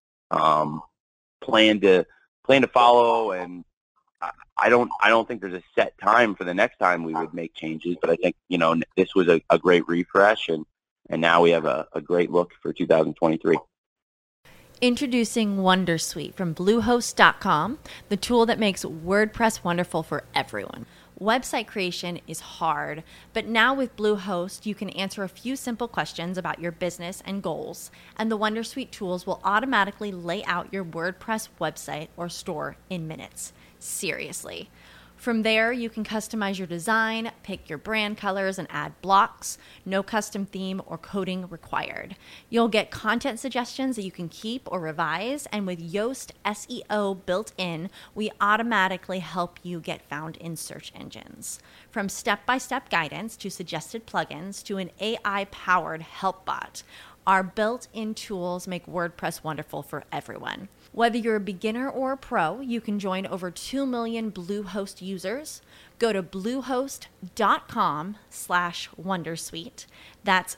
plan to follow. And I don't think there's a set time for the next time we would make changes, but I think this was a great refresh, and now we have a great look for 2023. Introducing Wondersuite from Bluehost.com, the tool that makes WordPress wonderful for everyone. Website creation is hard, but now with Bluehost, you can answer a few simple questions about your business and goals, and the Wondersuite tools will automatically lay out your WordPress website or store in minutes. Seriously. From there, you can customize your design, pick your brand colors, and add blocks. No custom theme or coding required. You'll get content suggestions that you can keep or revise, and with Yoast SEO built in, we automatically help you get found in search engines. From step-by-step guidance to suggested plugins to an AI-powered help bot, our built-in tools make WordPress wonderful for everyone. Whether you're a beginner or a pro, you can join over 2 million Bluehost users. Go to bluehost.com/wondersuite. That's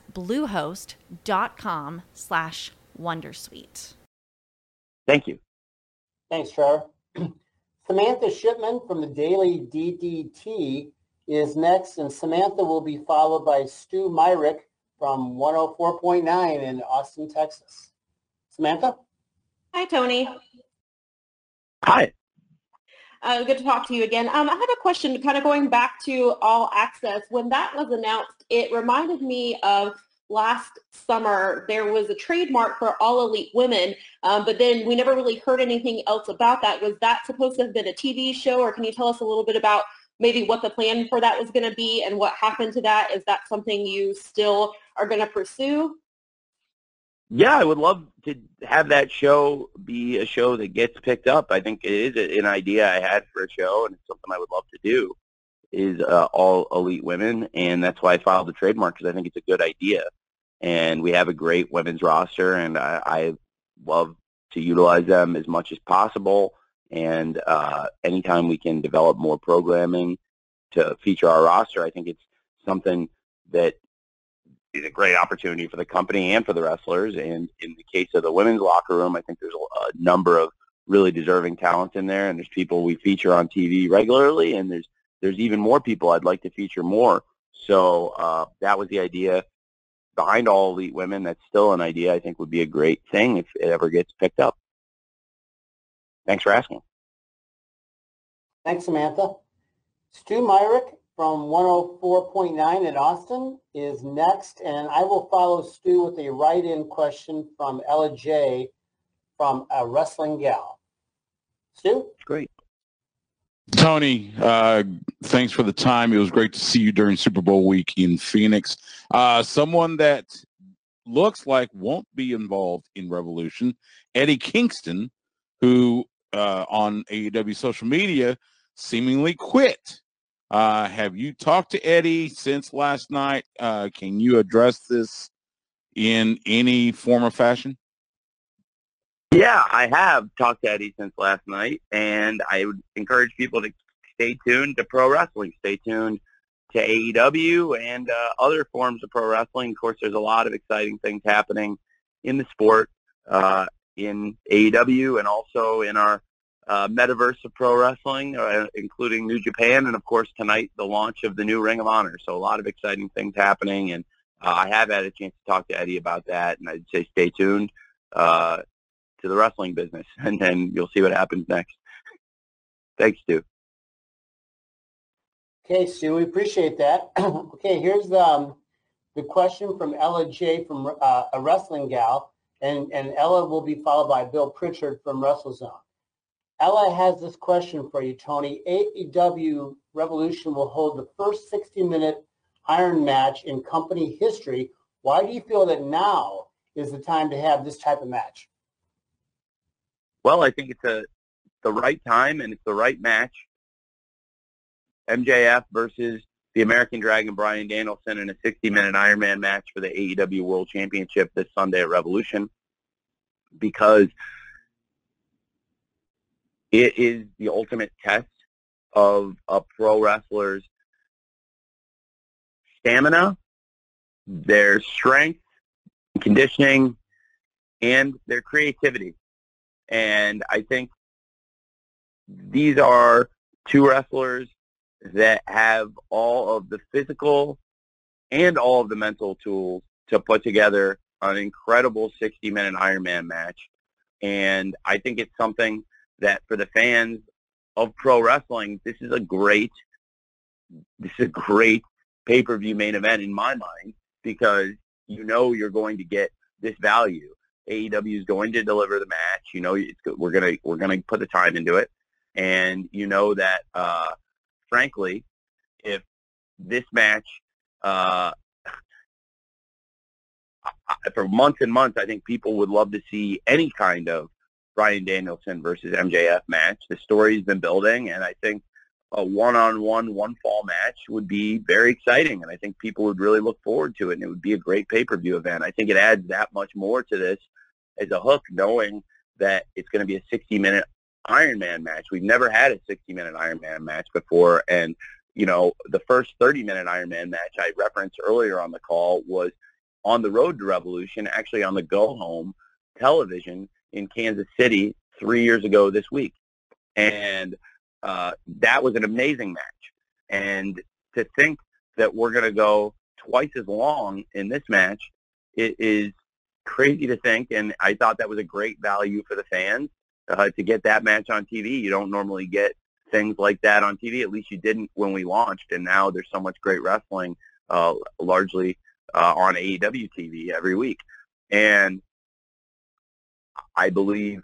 bluehost.com/wondersuite. Thank you. Thanks, Trevor. Samantha Shipman from the Daily DDT is next, and Samantha will be followed by Stu Myrick from 104.9 in Austin, Texas. Samantha? Hi, Tony. Hi. Good to talk to you again. I have a question kind of going back to All Access. When that was announced, it reminded me of last summer. There was a trademark for All Elite Women, but then we never really heard anything else about that. Was that supposed to have been a TV show, or can you tell us a little bit about maybe what the plan for that was going to be and what happened to that? Is that something you still are going to pursue? Yeah, I would love to have that show be a show that gets picked up. I think it is an idea I had for a show, and it's something I would love to do, is All Elite Women, and that's why I filed the trademark, because I think it's a good idea. And we have a great women's roster, and I love to utilize them as much as possible. And anytime we can develop more programming to feature our roster, I think it's something that is a great opportunity for the company and for the wrestlers. And in the case of the women's locker room, I think there's a number of really deserving talent in there, and there's people we feature on TV regularly, and there's even more people I'd like to feature more. So that was the idea behind All Elite Women. That's still an idea I think would be a great thing if it ever gets picked up. Thanks for asking. Thanks, Samantha. Stu Myrick from 104.9 in Austin is next, and I will follow Stu with a write-in question from Ella J. from A Wrestling Gal. Stu? Great. Tony, thanks for the time. It was great to see you during Super Bowl week in Phoenix. Someone that looks like won't be involved in Revolution, Eddie Kingston, who on AEW social media seemingly quit. Have you talked to Eddie since last night? Can you address this in any form or fashion? Yeah, I have talked to Eddie since last night, and I would encourage people to stay tuned to pro wrestling. Stay tuned to AEW and other forms of pro wrestling. Of course, there's a lot of exciting things happening in the sport, in AEW, and also in our metaverse of pro wrestling, including New Japan, and of course tonight the launch of the new Ring of Honor. So a lot of exciting things happening, and I have had a chance to talk to Eddie about that, and I'd say stay tuned to the wrestling business, and then you'll see what happens next. Thanks, Stu. Okay, Stu, we appreciate that. Okay, here's the question from Ella J. from A Wrestling Gal, and Ella will be followed by Bill Pritchard from WrestleZone. Ella has this question for you, Tony. AEW Revolution will hold the first 60-minute Iron match in company history. Why do you feel that now is the time to have this type of match? Well, I think it's the right time, and it's the right match. MJF versus the American Dragon, Bryan Danielson, in a 60-minute Ironman match for the AEW World Championship this Sunday at Revolution, because it is the ultimate test of a pro wrestler's stamina, their strength, conditioning, and their creativity. And I think these are two wrestlers that have all of the physical and all of the mental tools to put together an incredible 60-minute Ironman match. And I think it's something that for the fans of pro wrestling, this is a great pay-per-view main event in my mind, because you know you're going to get this value. AEW is going to deliver the match. You know, we're gonna put the time into it, and you know that frankly, if this match for months and months, I think people would love to see any kind of Bryan Danielson versus MJF match. The story's been building, and I think a one-on-one, one-fall match would be very exciting, and I think people would really look forward to it, and it would be a great pay-per-view event. I think it adds that much more to this as a hook, knowing that it's going to be a 60-minute Ironman match. We've never had a 60-minute Ironman match before, and, you know, the first 30-minute Ironman match I referenced earlier on the call was on the road to Revolution, actually on the go-home television in Kansas City 3 years ago this week. And that was an amazing match. And to think that we're going to go twice as long in this match, it is crazy to think. And I thought that was a great value for the fans to get that match on TV. You don't normally get things like that on TV. At least you didn't when we launched. And now there's so much great wrestling, largely on AEW TV every week. And I believe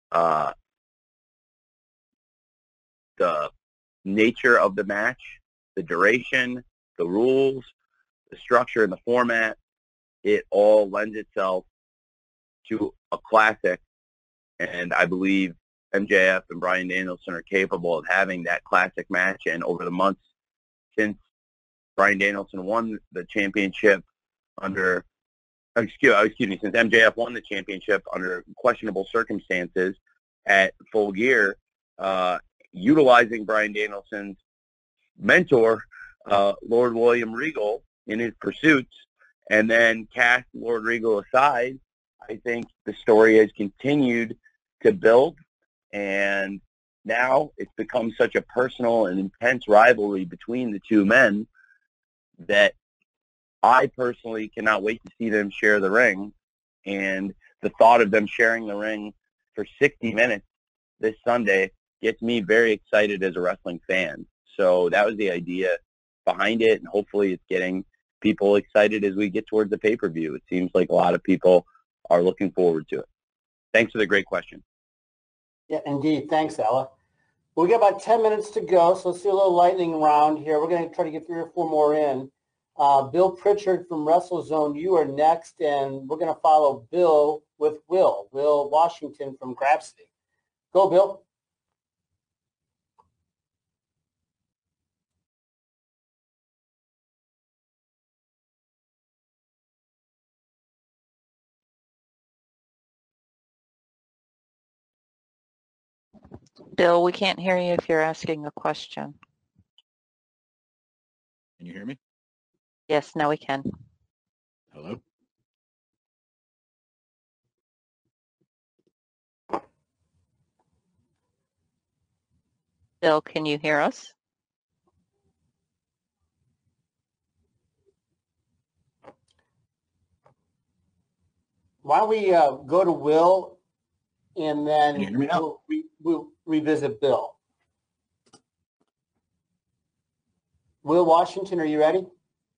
the nature of the match, the duration, the rules, the structure and the format, it all lends itself to a classic. And I believe MJF and Bryan Danielson are capable of having that classic match. And over the months since Bryan Danielson won the championship under, since MJF won the championship under questionable circumstances at Full Gear, utilizing Bryan Danielson's mentor, Lord William Regal, in his pursuits, And then cast Lord Regal aside, I think the story has continued to build, and now it's become such a personal and intense rivalry between the two men that I personally cannot wait to see them share the ring. And the thought of them sharing the ring for 60 minutes this Sunday gets me very excited as a wrestling fan. So that was the idea behind it, and hopefully it's getting people excited as we get towards the pay-per-view. It seems like a lot of people are looking forward to it. Thanks for the great question. Yeah, indeed. Thanks, Ella. We got about 10 minutes to go, so let's do a little lightning round here. We're going to try to get 3 or 4 more in. Bill Pritchard from WrestleZone, you are next, and we're going to follow Bill with Will Washington from Grapsody. Go, Bill. Bill, we can't hear you if you're asking a question. Can you hear me? Yes, now we can. Hello? Bill, can you hear us? Why don't we go to Will, and then Can you hear me now? we'll revisit Bill. Will Washington, are you ready?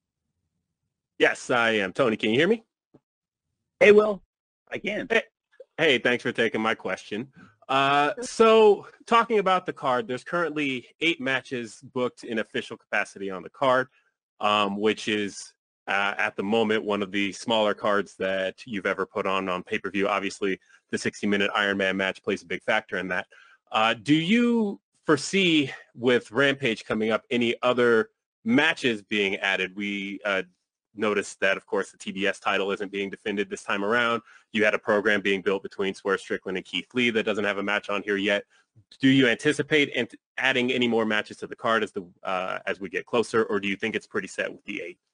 Yes, I am. Tony, can you hear me? Hey, Will. I can. Hey, thanks for taking my question. So talking about the card, there's currently 8 matches booked in official capacity on the card, which is at the moment one of the smaller cards that you've ever put on pay-per-view. Obviously, the 60-minute Iron Man match plays a big factor in that. Do you foresee, with Rampage coming up, any other matches being added? We noticed that, of course, the TBS title isn't being defended this time around. You had a program being built between Swerve Strickland and Keith Lee that doesn't have a match on here yet. Do you anticipate adding any more matches to the card as we get closer, or do you think it's pretty set with the 8?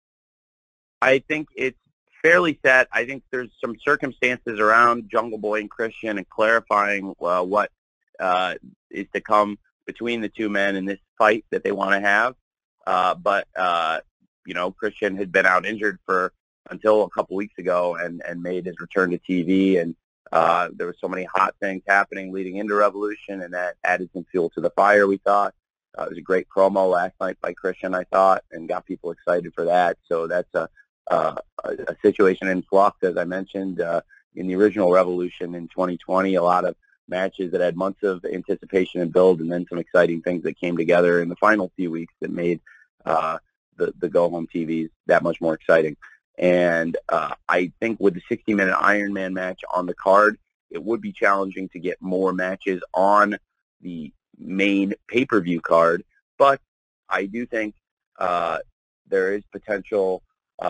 I think it's fairly set. I think there's some circumstances around Jungle Boy and Christian and clarifying what is to come between the two men in this fight that they want to have. But Christian had been out injured until a couple weeks ago and made his return to TV. And there were so many hot things happening leading into Revolution, and that added some fuel to the fire, we thought. It was a great promo last night by Christian, I thought, and got people excited for that. So that's a situation in flux, as I mentioned, in the original Revolution in 2020, a lot of matches that had months of anticipation and build, and then some exciting things that came together in the final few weeks that made the go-home TVs that much more exciting. And I think with the 60-minute Iron Man match on the card, it would be challenging to get more matches on the main pay-per-view card, but I do think there is potential.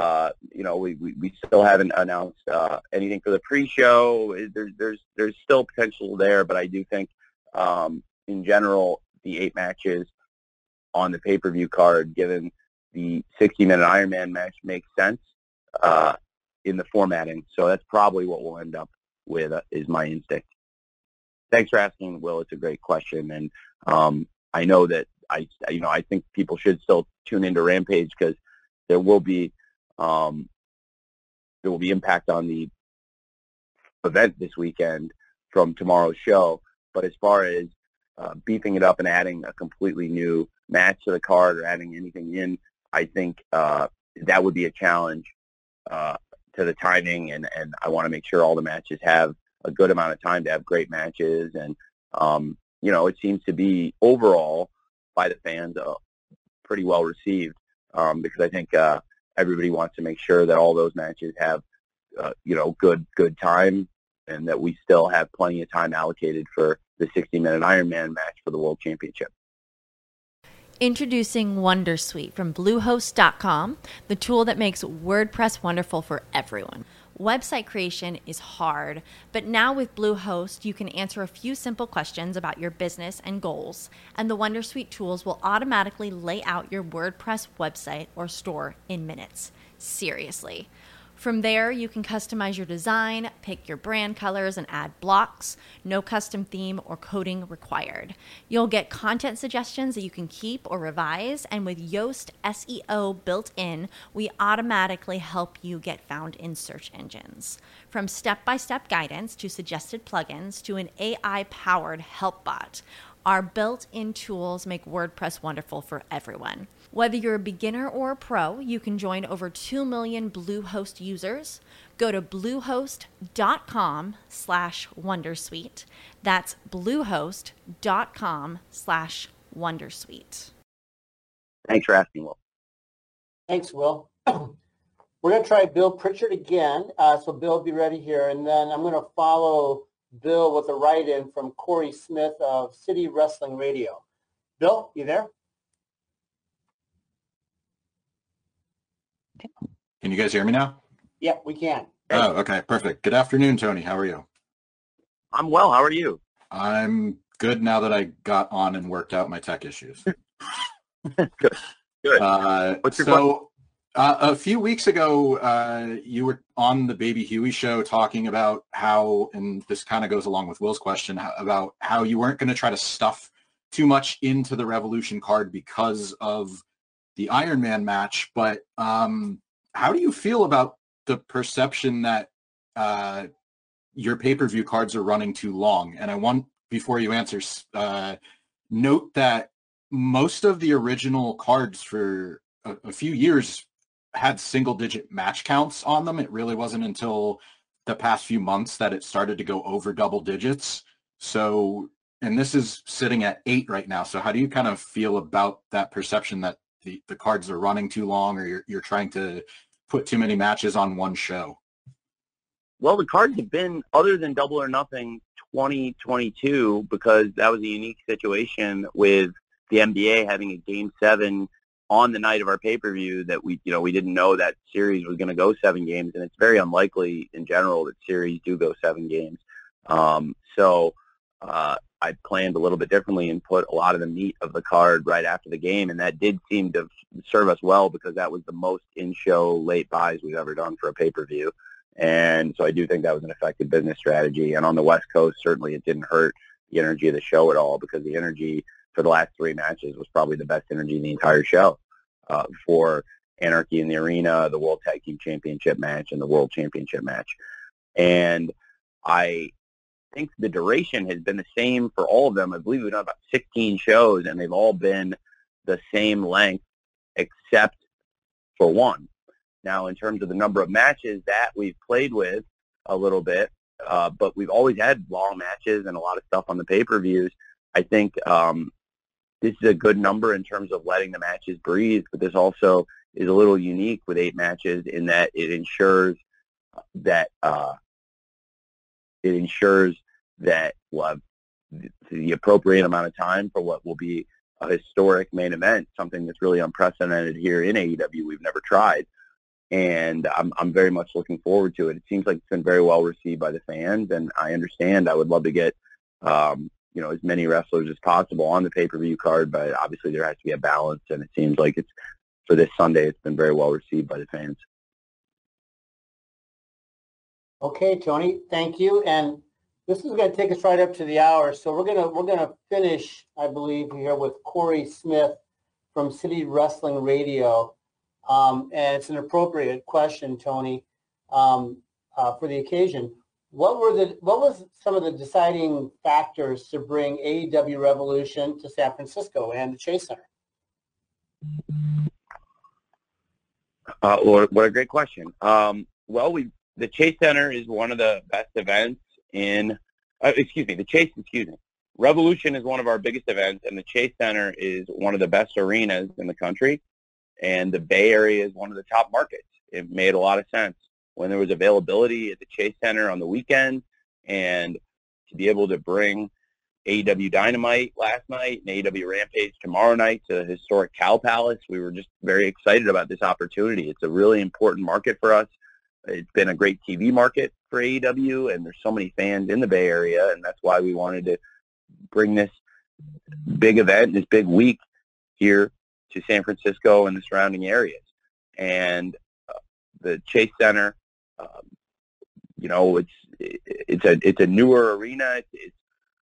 We still haven't announced anything for the pre-show. There's still potential there, but I do think in general the 8 matches on the pay-per-view card, given the 60-minute Iron Man match, makes sense in the formatting. So that's probably what we'll end up with, is my instinct. Thanks for asking, Will. It's a great question, and I know that I think people should still tune into Rampage because there will be impact on the event this weekend from tomorrow's show. But as far as beefing it up and adding a completely new match to the card or adding anything in, I think that would be a challenge to the timing, and I want to make sure all the matches have a good amount of time to have great matches. And it seems to be overall by the fans pretty well received, because I think everybody wants to make sure that all those matches have good time, and that we still have plenty of time allocated for the 60-minute Iron Man match for the World Championship. Introducing Wondersuite from Bluehost.com, the tool that makes WordPress wonderful for everyone. Website creation is hard, but now with Bluehost, you can answer a few simple questions about your business and goals, and the Wondersuite tools will automatically lay out your WordPress website or store in minutes. Seriously. From there, you can customize your design, pick your brand colors, and add blocks. No custom theme or coding required. You'll get content suggestions that you can keep or revise, and with Yoast SEO built in, we automatically help you get found in search engines. From step-by-step guidance to suggested plugins to an AI-powered help bot, our built-in tools make WordPress wonderful for everyone. Whether you're a beginner or a pro, you can join over 2 million Bluehost users. Go to bluehost.com/wondersuite. That's bluehost.com/wondersuite. Thanks for asking, Will. Thanks, Will. We're going to try Bill Pritchard again. So Bill, be ready here. And then I'm going to follow Bill with a write-in from Corey Smith of City Wrestling Radio. Bill, you there? Can you guys hear me now? Yep, we can. Oh, okay, perfect. Good afternoon, Tony. How are you? I'm well. How are you? I'm good now that I got on and worked out my tech issues. Good. What's your question? A few weeks ago, you were on the Baby Huey show talking about how, and this kind of goes along with Will's question, about how you weren't going to try to stuff too much into the Revolution card because of the Iron Man match. But how do you feel about the perception that your pay-per-view cards are running too long? And I want, before you answer, note that most of the original cards for a few years had single-digit match counts on them. It really wasn't until the past few months that it started to go over double digits. So, and this is sitting at 8 right now. So how do you kind of feel about that perception that the cards are running too long, or you're trying to put too many matches on one show? Well, the cards have been, other than Double or Nothing 2022, because that was a unique situation with the NBA having a Game 7 on the night of our pay-per-view that we didn't know that series was going to go 7 games, and it's very unlikely in general that series do go 7 games. So I planned a little bit differently and put a lot of the meat of the card right after the game, and that did seem to serve us well because that was the most in-show late buys we've ever done for a pay-per-view. And so I do think that was an effective business strategy. And on the West Coast, certainly it didn't hurt the energy of the show at all, because the energy for the last 3 matches was probably the best energy in the entire show. For Anarchy in the Arena, the World Tag Team Championship match, and the World Championship match. And I think the duration has been the same for all of them. I believe we've done about 16 shows, and they've all been the same length except for one. Now, in terms of the number of matches that we've played with a little bit, but we've always had long matches and a lot of stuff on the pay-per-views. I think this is a good number in terms of letting the matches breathe, but this also is a little unique with 8 matches in that it ensures that we'll have the appropriate amount of time for what will be a historic main event, something that's really unprecedented here in AEW. We've never tried, and I'm very much looking forward to it. It seems like it's been very well received by the fans, and I understand. I would love to get as many wrestlers as possible on the pay-per-view card, but obviously there has to be a balance, and it seems like for this Sunday, it's been very well received by the fans. Okay, Tony, thank you. And this is going to take us right up to the hour, so we're gonna finish, I believe, here with Corey Smith from City Wrestling Radio, and it's an appropriate question, Tony, for the occasion. What was some of the deciding factors to bring AEW Revolution to San Francisco and the Chase Center? What a great question. The Chase Center is one of the best events Revolution is one of our biggest events, and the Chase Center is one of the best arenas in the country, and the Bay Area is one of the top markets. It made a lot of sense when there was availability at the Chase Center on the weekend, and to be able to bring AEW Dynamite last night and AEW Rampage tomorrow night to the historic Cow Palace. We were just very excited about this opportunity. It's a really important market for us. It's been a great TV market for AEW, and there's so many fans in the Bay Area, and that's why we wanted to bring this big event, this big week here to San Francisco and the surrounding areas. And the Chase Center. You know, it's a newer arena. It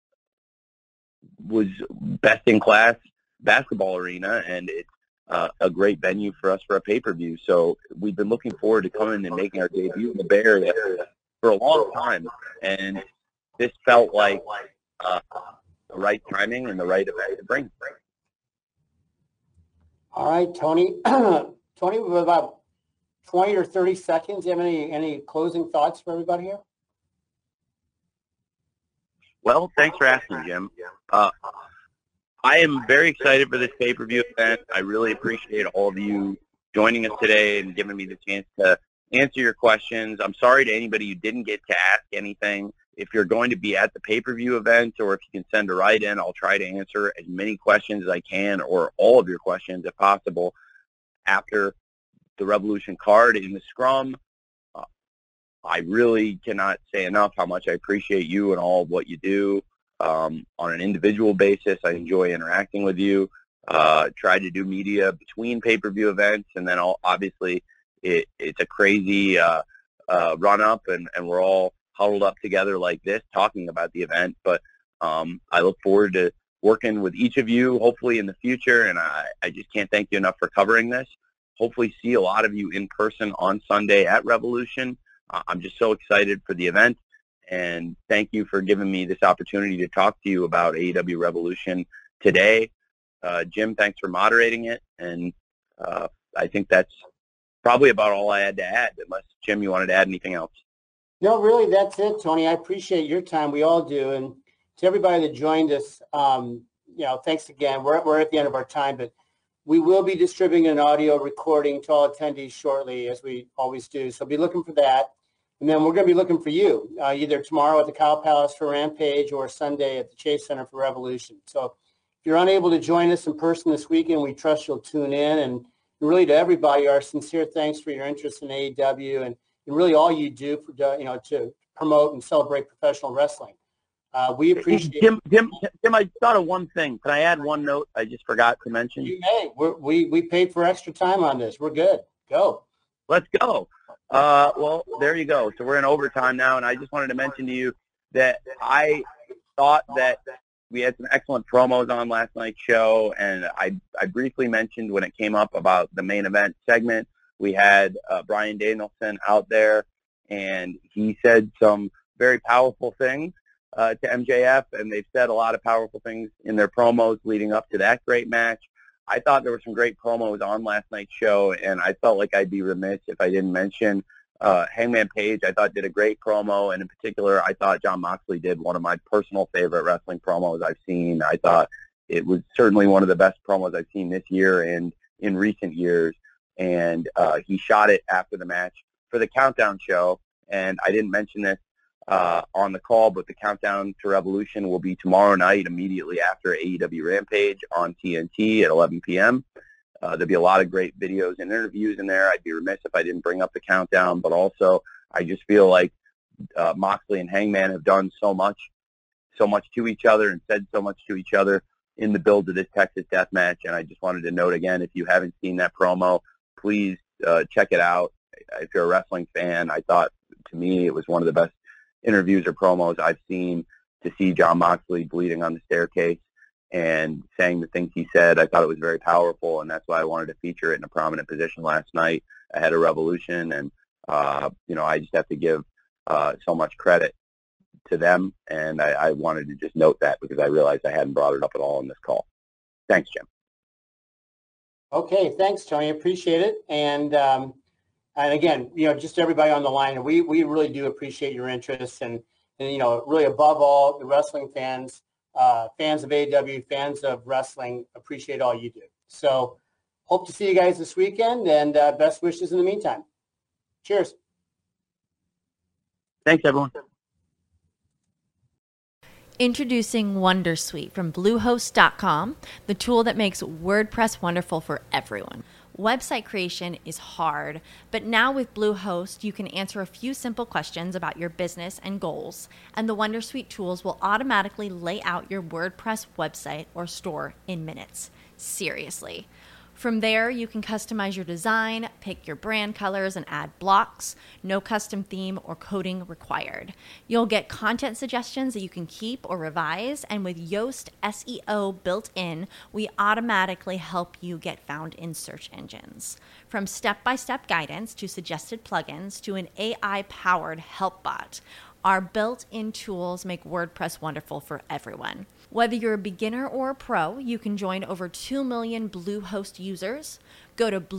was best in class basketball arena, and it's a great venue for us for a pay-per-view. So we've been looking forward to coming and making our debut in the Bay Area for a long time, and this felt like the right timing and the right event to bring. All right, Tony. Tony, we have about 20 or 30 seconds. Do you have any closing thoughts for everybody here? Well, thanks for asking, Jim. I am very excited for this pay-per-view event. I really appreciate all of you joining us today and giving me the chance to answer your questions. I'm sorry to anybody who didn't get to ask anything. If you're going to be at the pay-per-view event, or if you can send a write-in, I'll try to answer as many questions as I can, or all of your questions if possible, after the Revolution card in the scrum. I really cannot say enough how much I appreciate you and all of what you do. On an individual basis, I enjoy interacting with you. Try to do media between pay-per-view events, and then obviously it's a crazy run-up, and we're all huddled up together like this talking about the event. But I look forward to working with each of you, hopefully in the future, and I just can't thank you enough for covering this. Hopefully see a lot of you in person on Sunday at Revolution. I'm just so excited for the event, and thank you for giving me this opportunity to talk to you about AEW Revolution today. Jim, thanks for moderating it, and I think that's probably about all I had to add, unless, Jim, you wanted to add anything else. No, really, that's it, Tony. I appreciate your time. We all do. And to everybody that joined us, thanks again. We're at the end of our time, but we will be distributing an audio recording to all attendees shortly, as we always do. So be looking for that. And then we're going to be looking for you, either tomorrow at the Cow Palace for Rampage or Sunday at the Chase Center for Revolution. So if you're unable to join us in person this weekend, we trust you'll tune in. And really, to everybody, our sincere thanks for your interest in AEW and really all you do for to promote and celebrate professional wrestling. We appreciate Jim, I thought of one thing. Can I add one note I just forgot to mention? You may. We paid for extra time on this. We're good. Go. Let's go. Well, there you go. So we're in overtime now, and I just wanted to mention to you that I thought that we had some excellent promos on last night's show, and I briefly mentioned when it came up about the main event segment, we had Bryan Danielson out there, and he said some very powerful things to MJF, and they've said a lot of powerful things in their promos leading up to that great match. I thought there were some great promos on last night's show, and I felt like I'd be remiss if I didn't mention Hangman Page. I thought did a great promo, and in particular, I thought Jon Moxley did one of my personal favorite wrestling promos I've seen. I thought it was certainly one of the best promos I've seen this year and in recent years, and he shot it after the match for the Countdown show, and I didn't mention this on the call, but the Countdown to Revolution will be tomorrow night immediately after AEW Rampage on TNT at 11 p.m. There'll be a lot of great videos and interviews in there. I'd be remiss if I didn't bring up the Countdown, but also I just feel like Moxley and Hangman have done so much to each other and said so much to each other in the build to this Texas Death Match, and I just wanted to note again, if you haven't seen that promo, please check it out. If you're a wrestling fan, I thought, to me, it was one of the best interviews or promos I've seen. To see Jon Moxley bleeding on the staircase and saying the things he said, I thought it was very powerful, and that's why I wanted to feature it in a prominent position last night ahead of Revolution. And I just have to give so much credit to them, and I wanted to just note that because I realized I hadn't brought it up at all in this call. Thanks, Jim. Okay, thanks, Tony. Appreciate it. And again, just everybody on the line, we really do appreciate your interest, and really above all, the wrestling fans, fans of AEW, fans of wrestling, appreciate all you do. So hope to see you guys this weekend, and best wishes in the meantime. Cheers. Thanks, everyone. Introducing Wondersuite from Bluehost.com, the tool that makes WordPress wonderful for everyone. Website creation is hard, but now with Bluehost, you can answer a few simple questions about your business and goals, and the Wondersuite tools will automatically lay out your WordPress website or store in minutes. Seriously. From there, you can customize your design, pick your brand colors, and add blocks. No custom theme or coding required. You'll get content suggestions that you can keep or revise, and with Yoast SEO built in, we automatically help you get found in search engines. From step-by-step guidance to suggested plugins to an AI-powered help bot, our built-in tools make WordPress wonderful for everyone. Whether you're a beginner or a pro, you can join over 2 million Bluehost users. Go to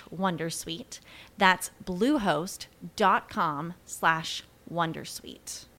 bluehost.com/wondersuite. That's bluehost.com/wondersuite.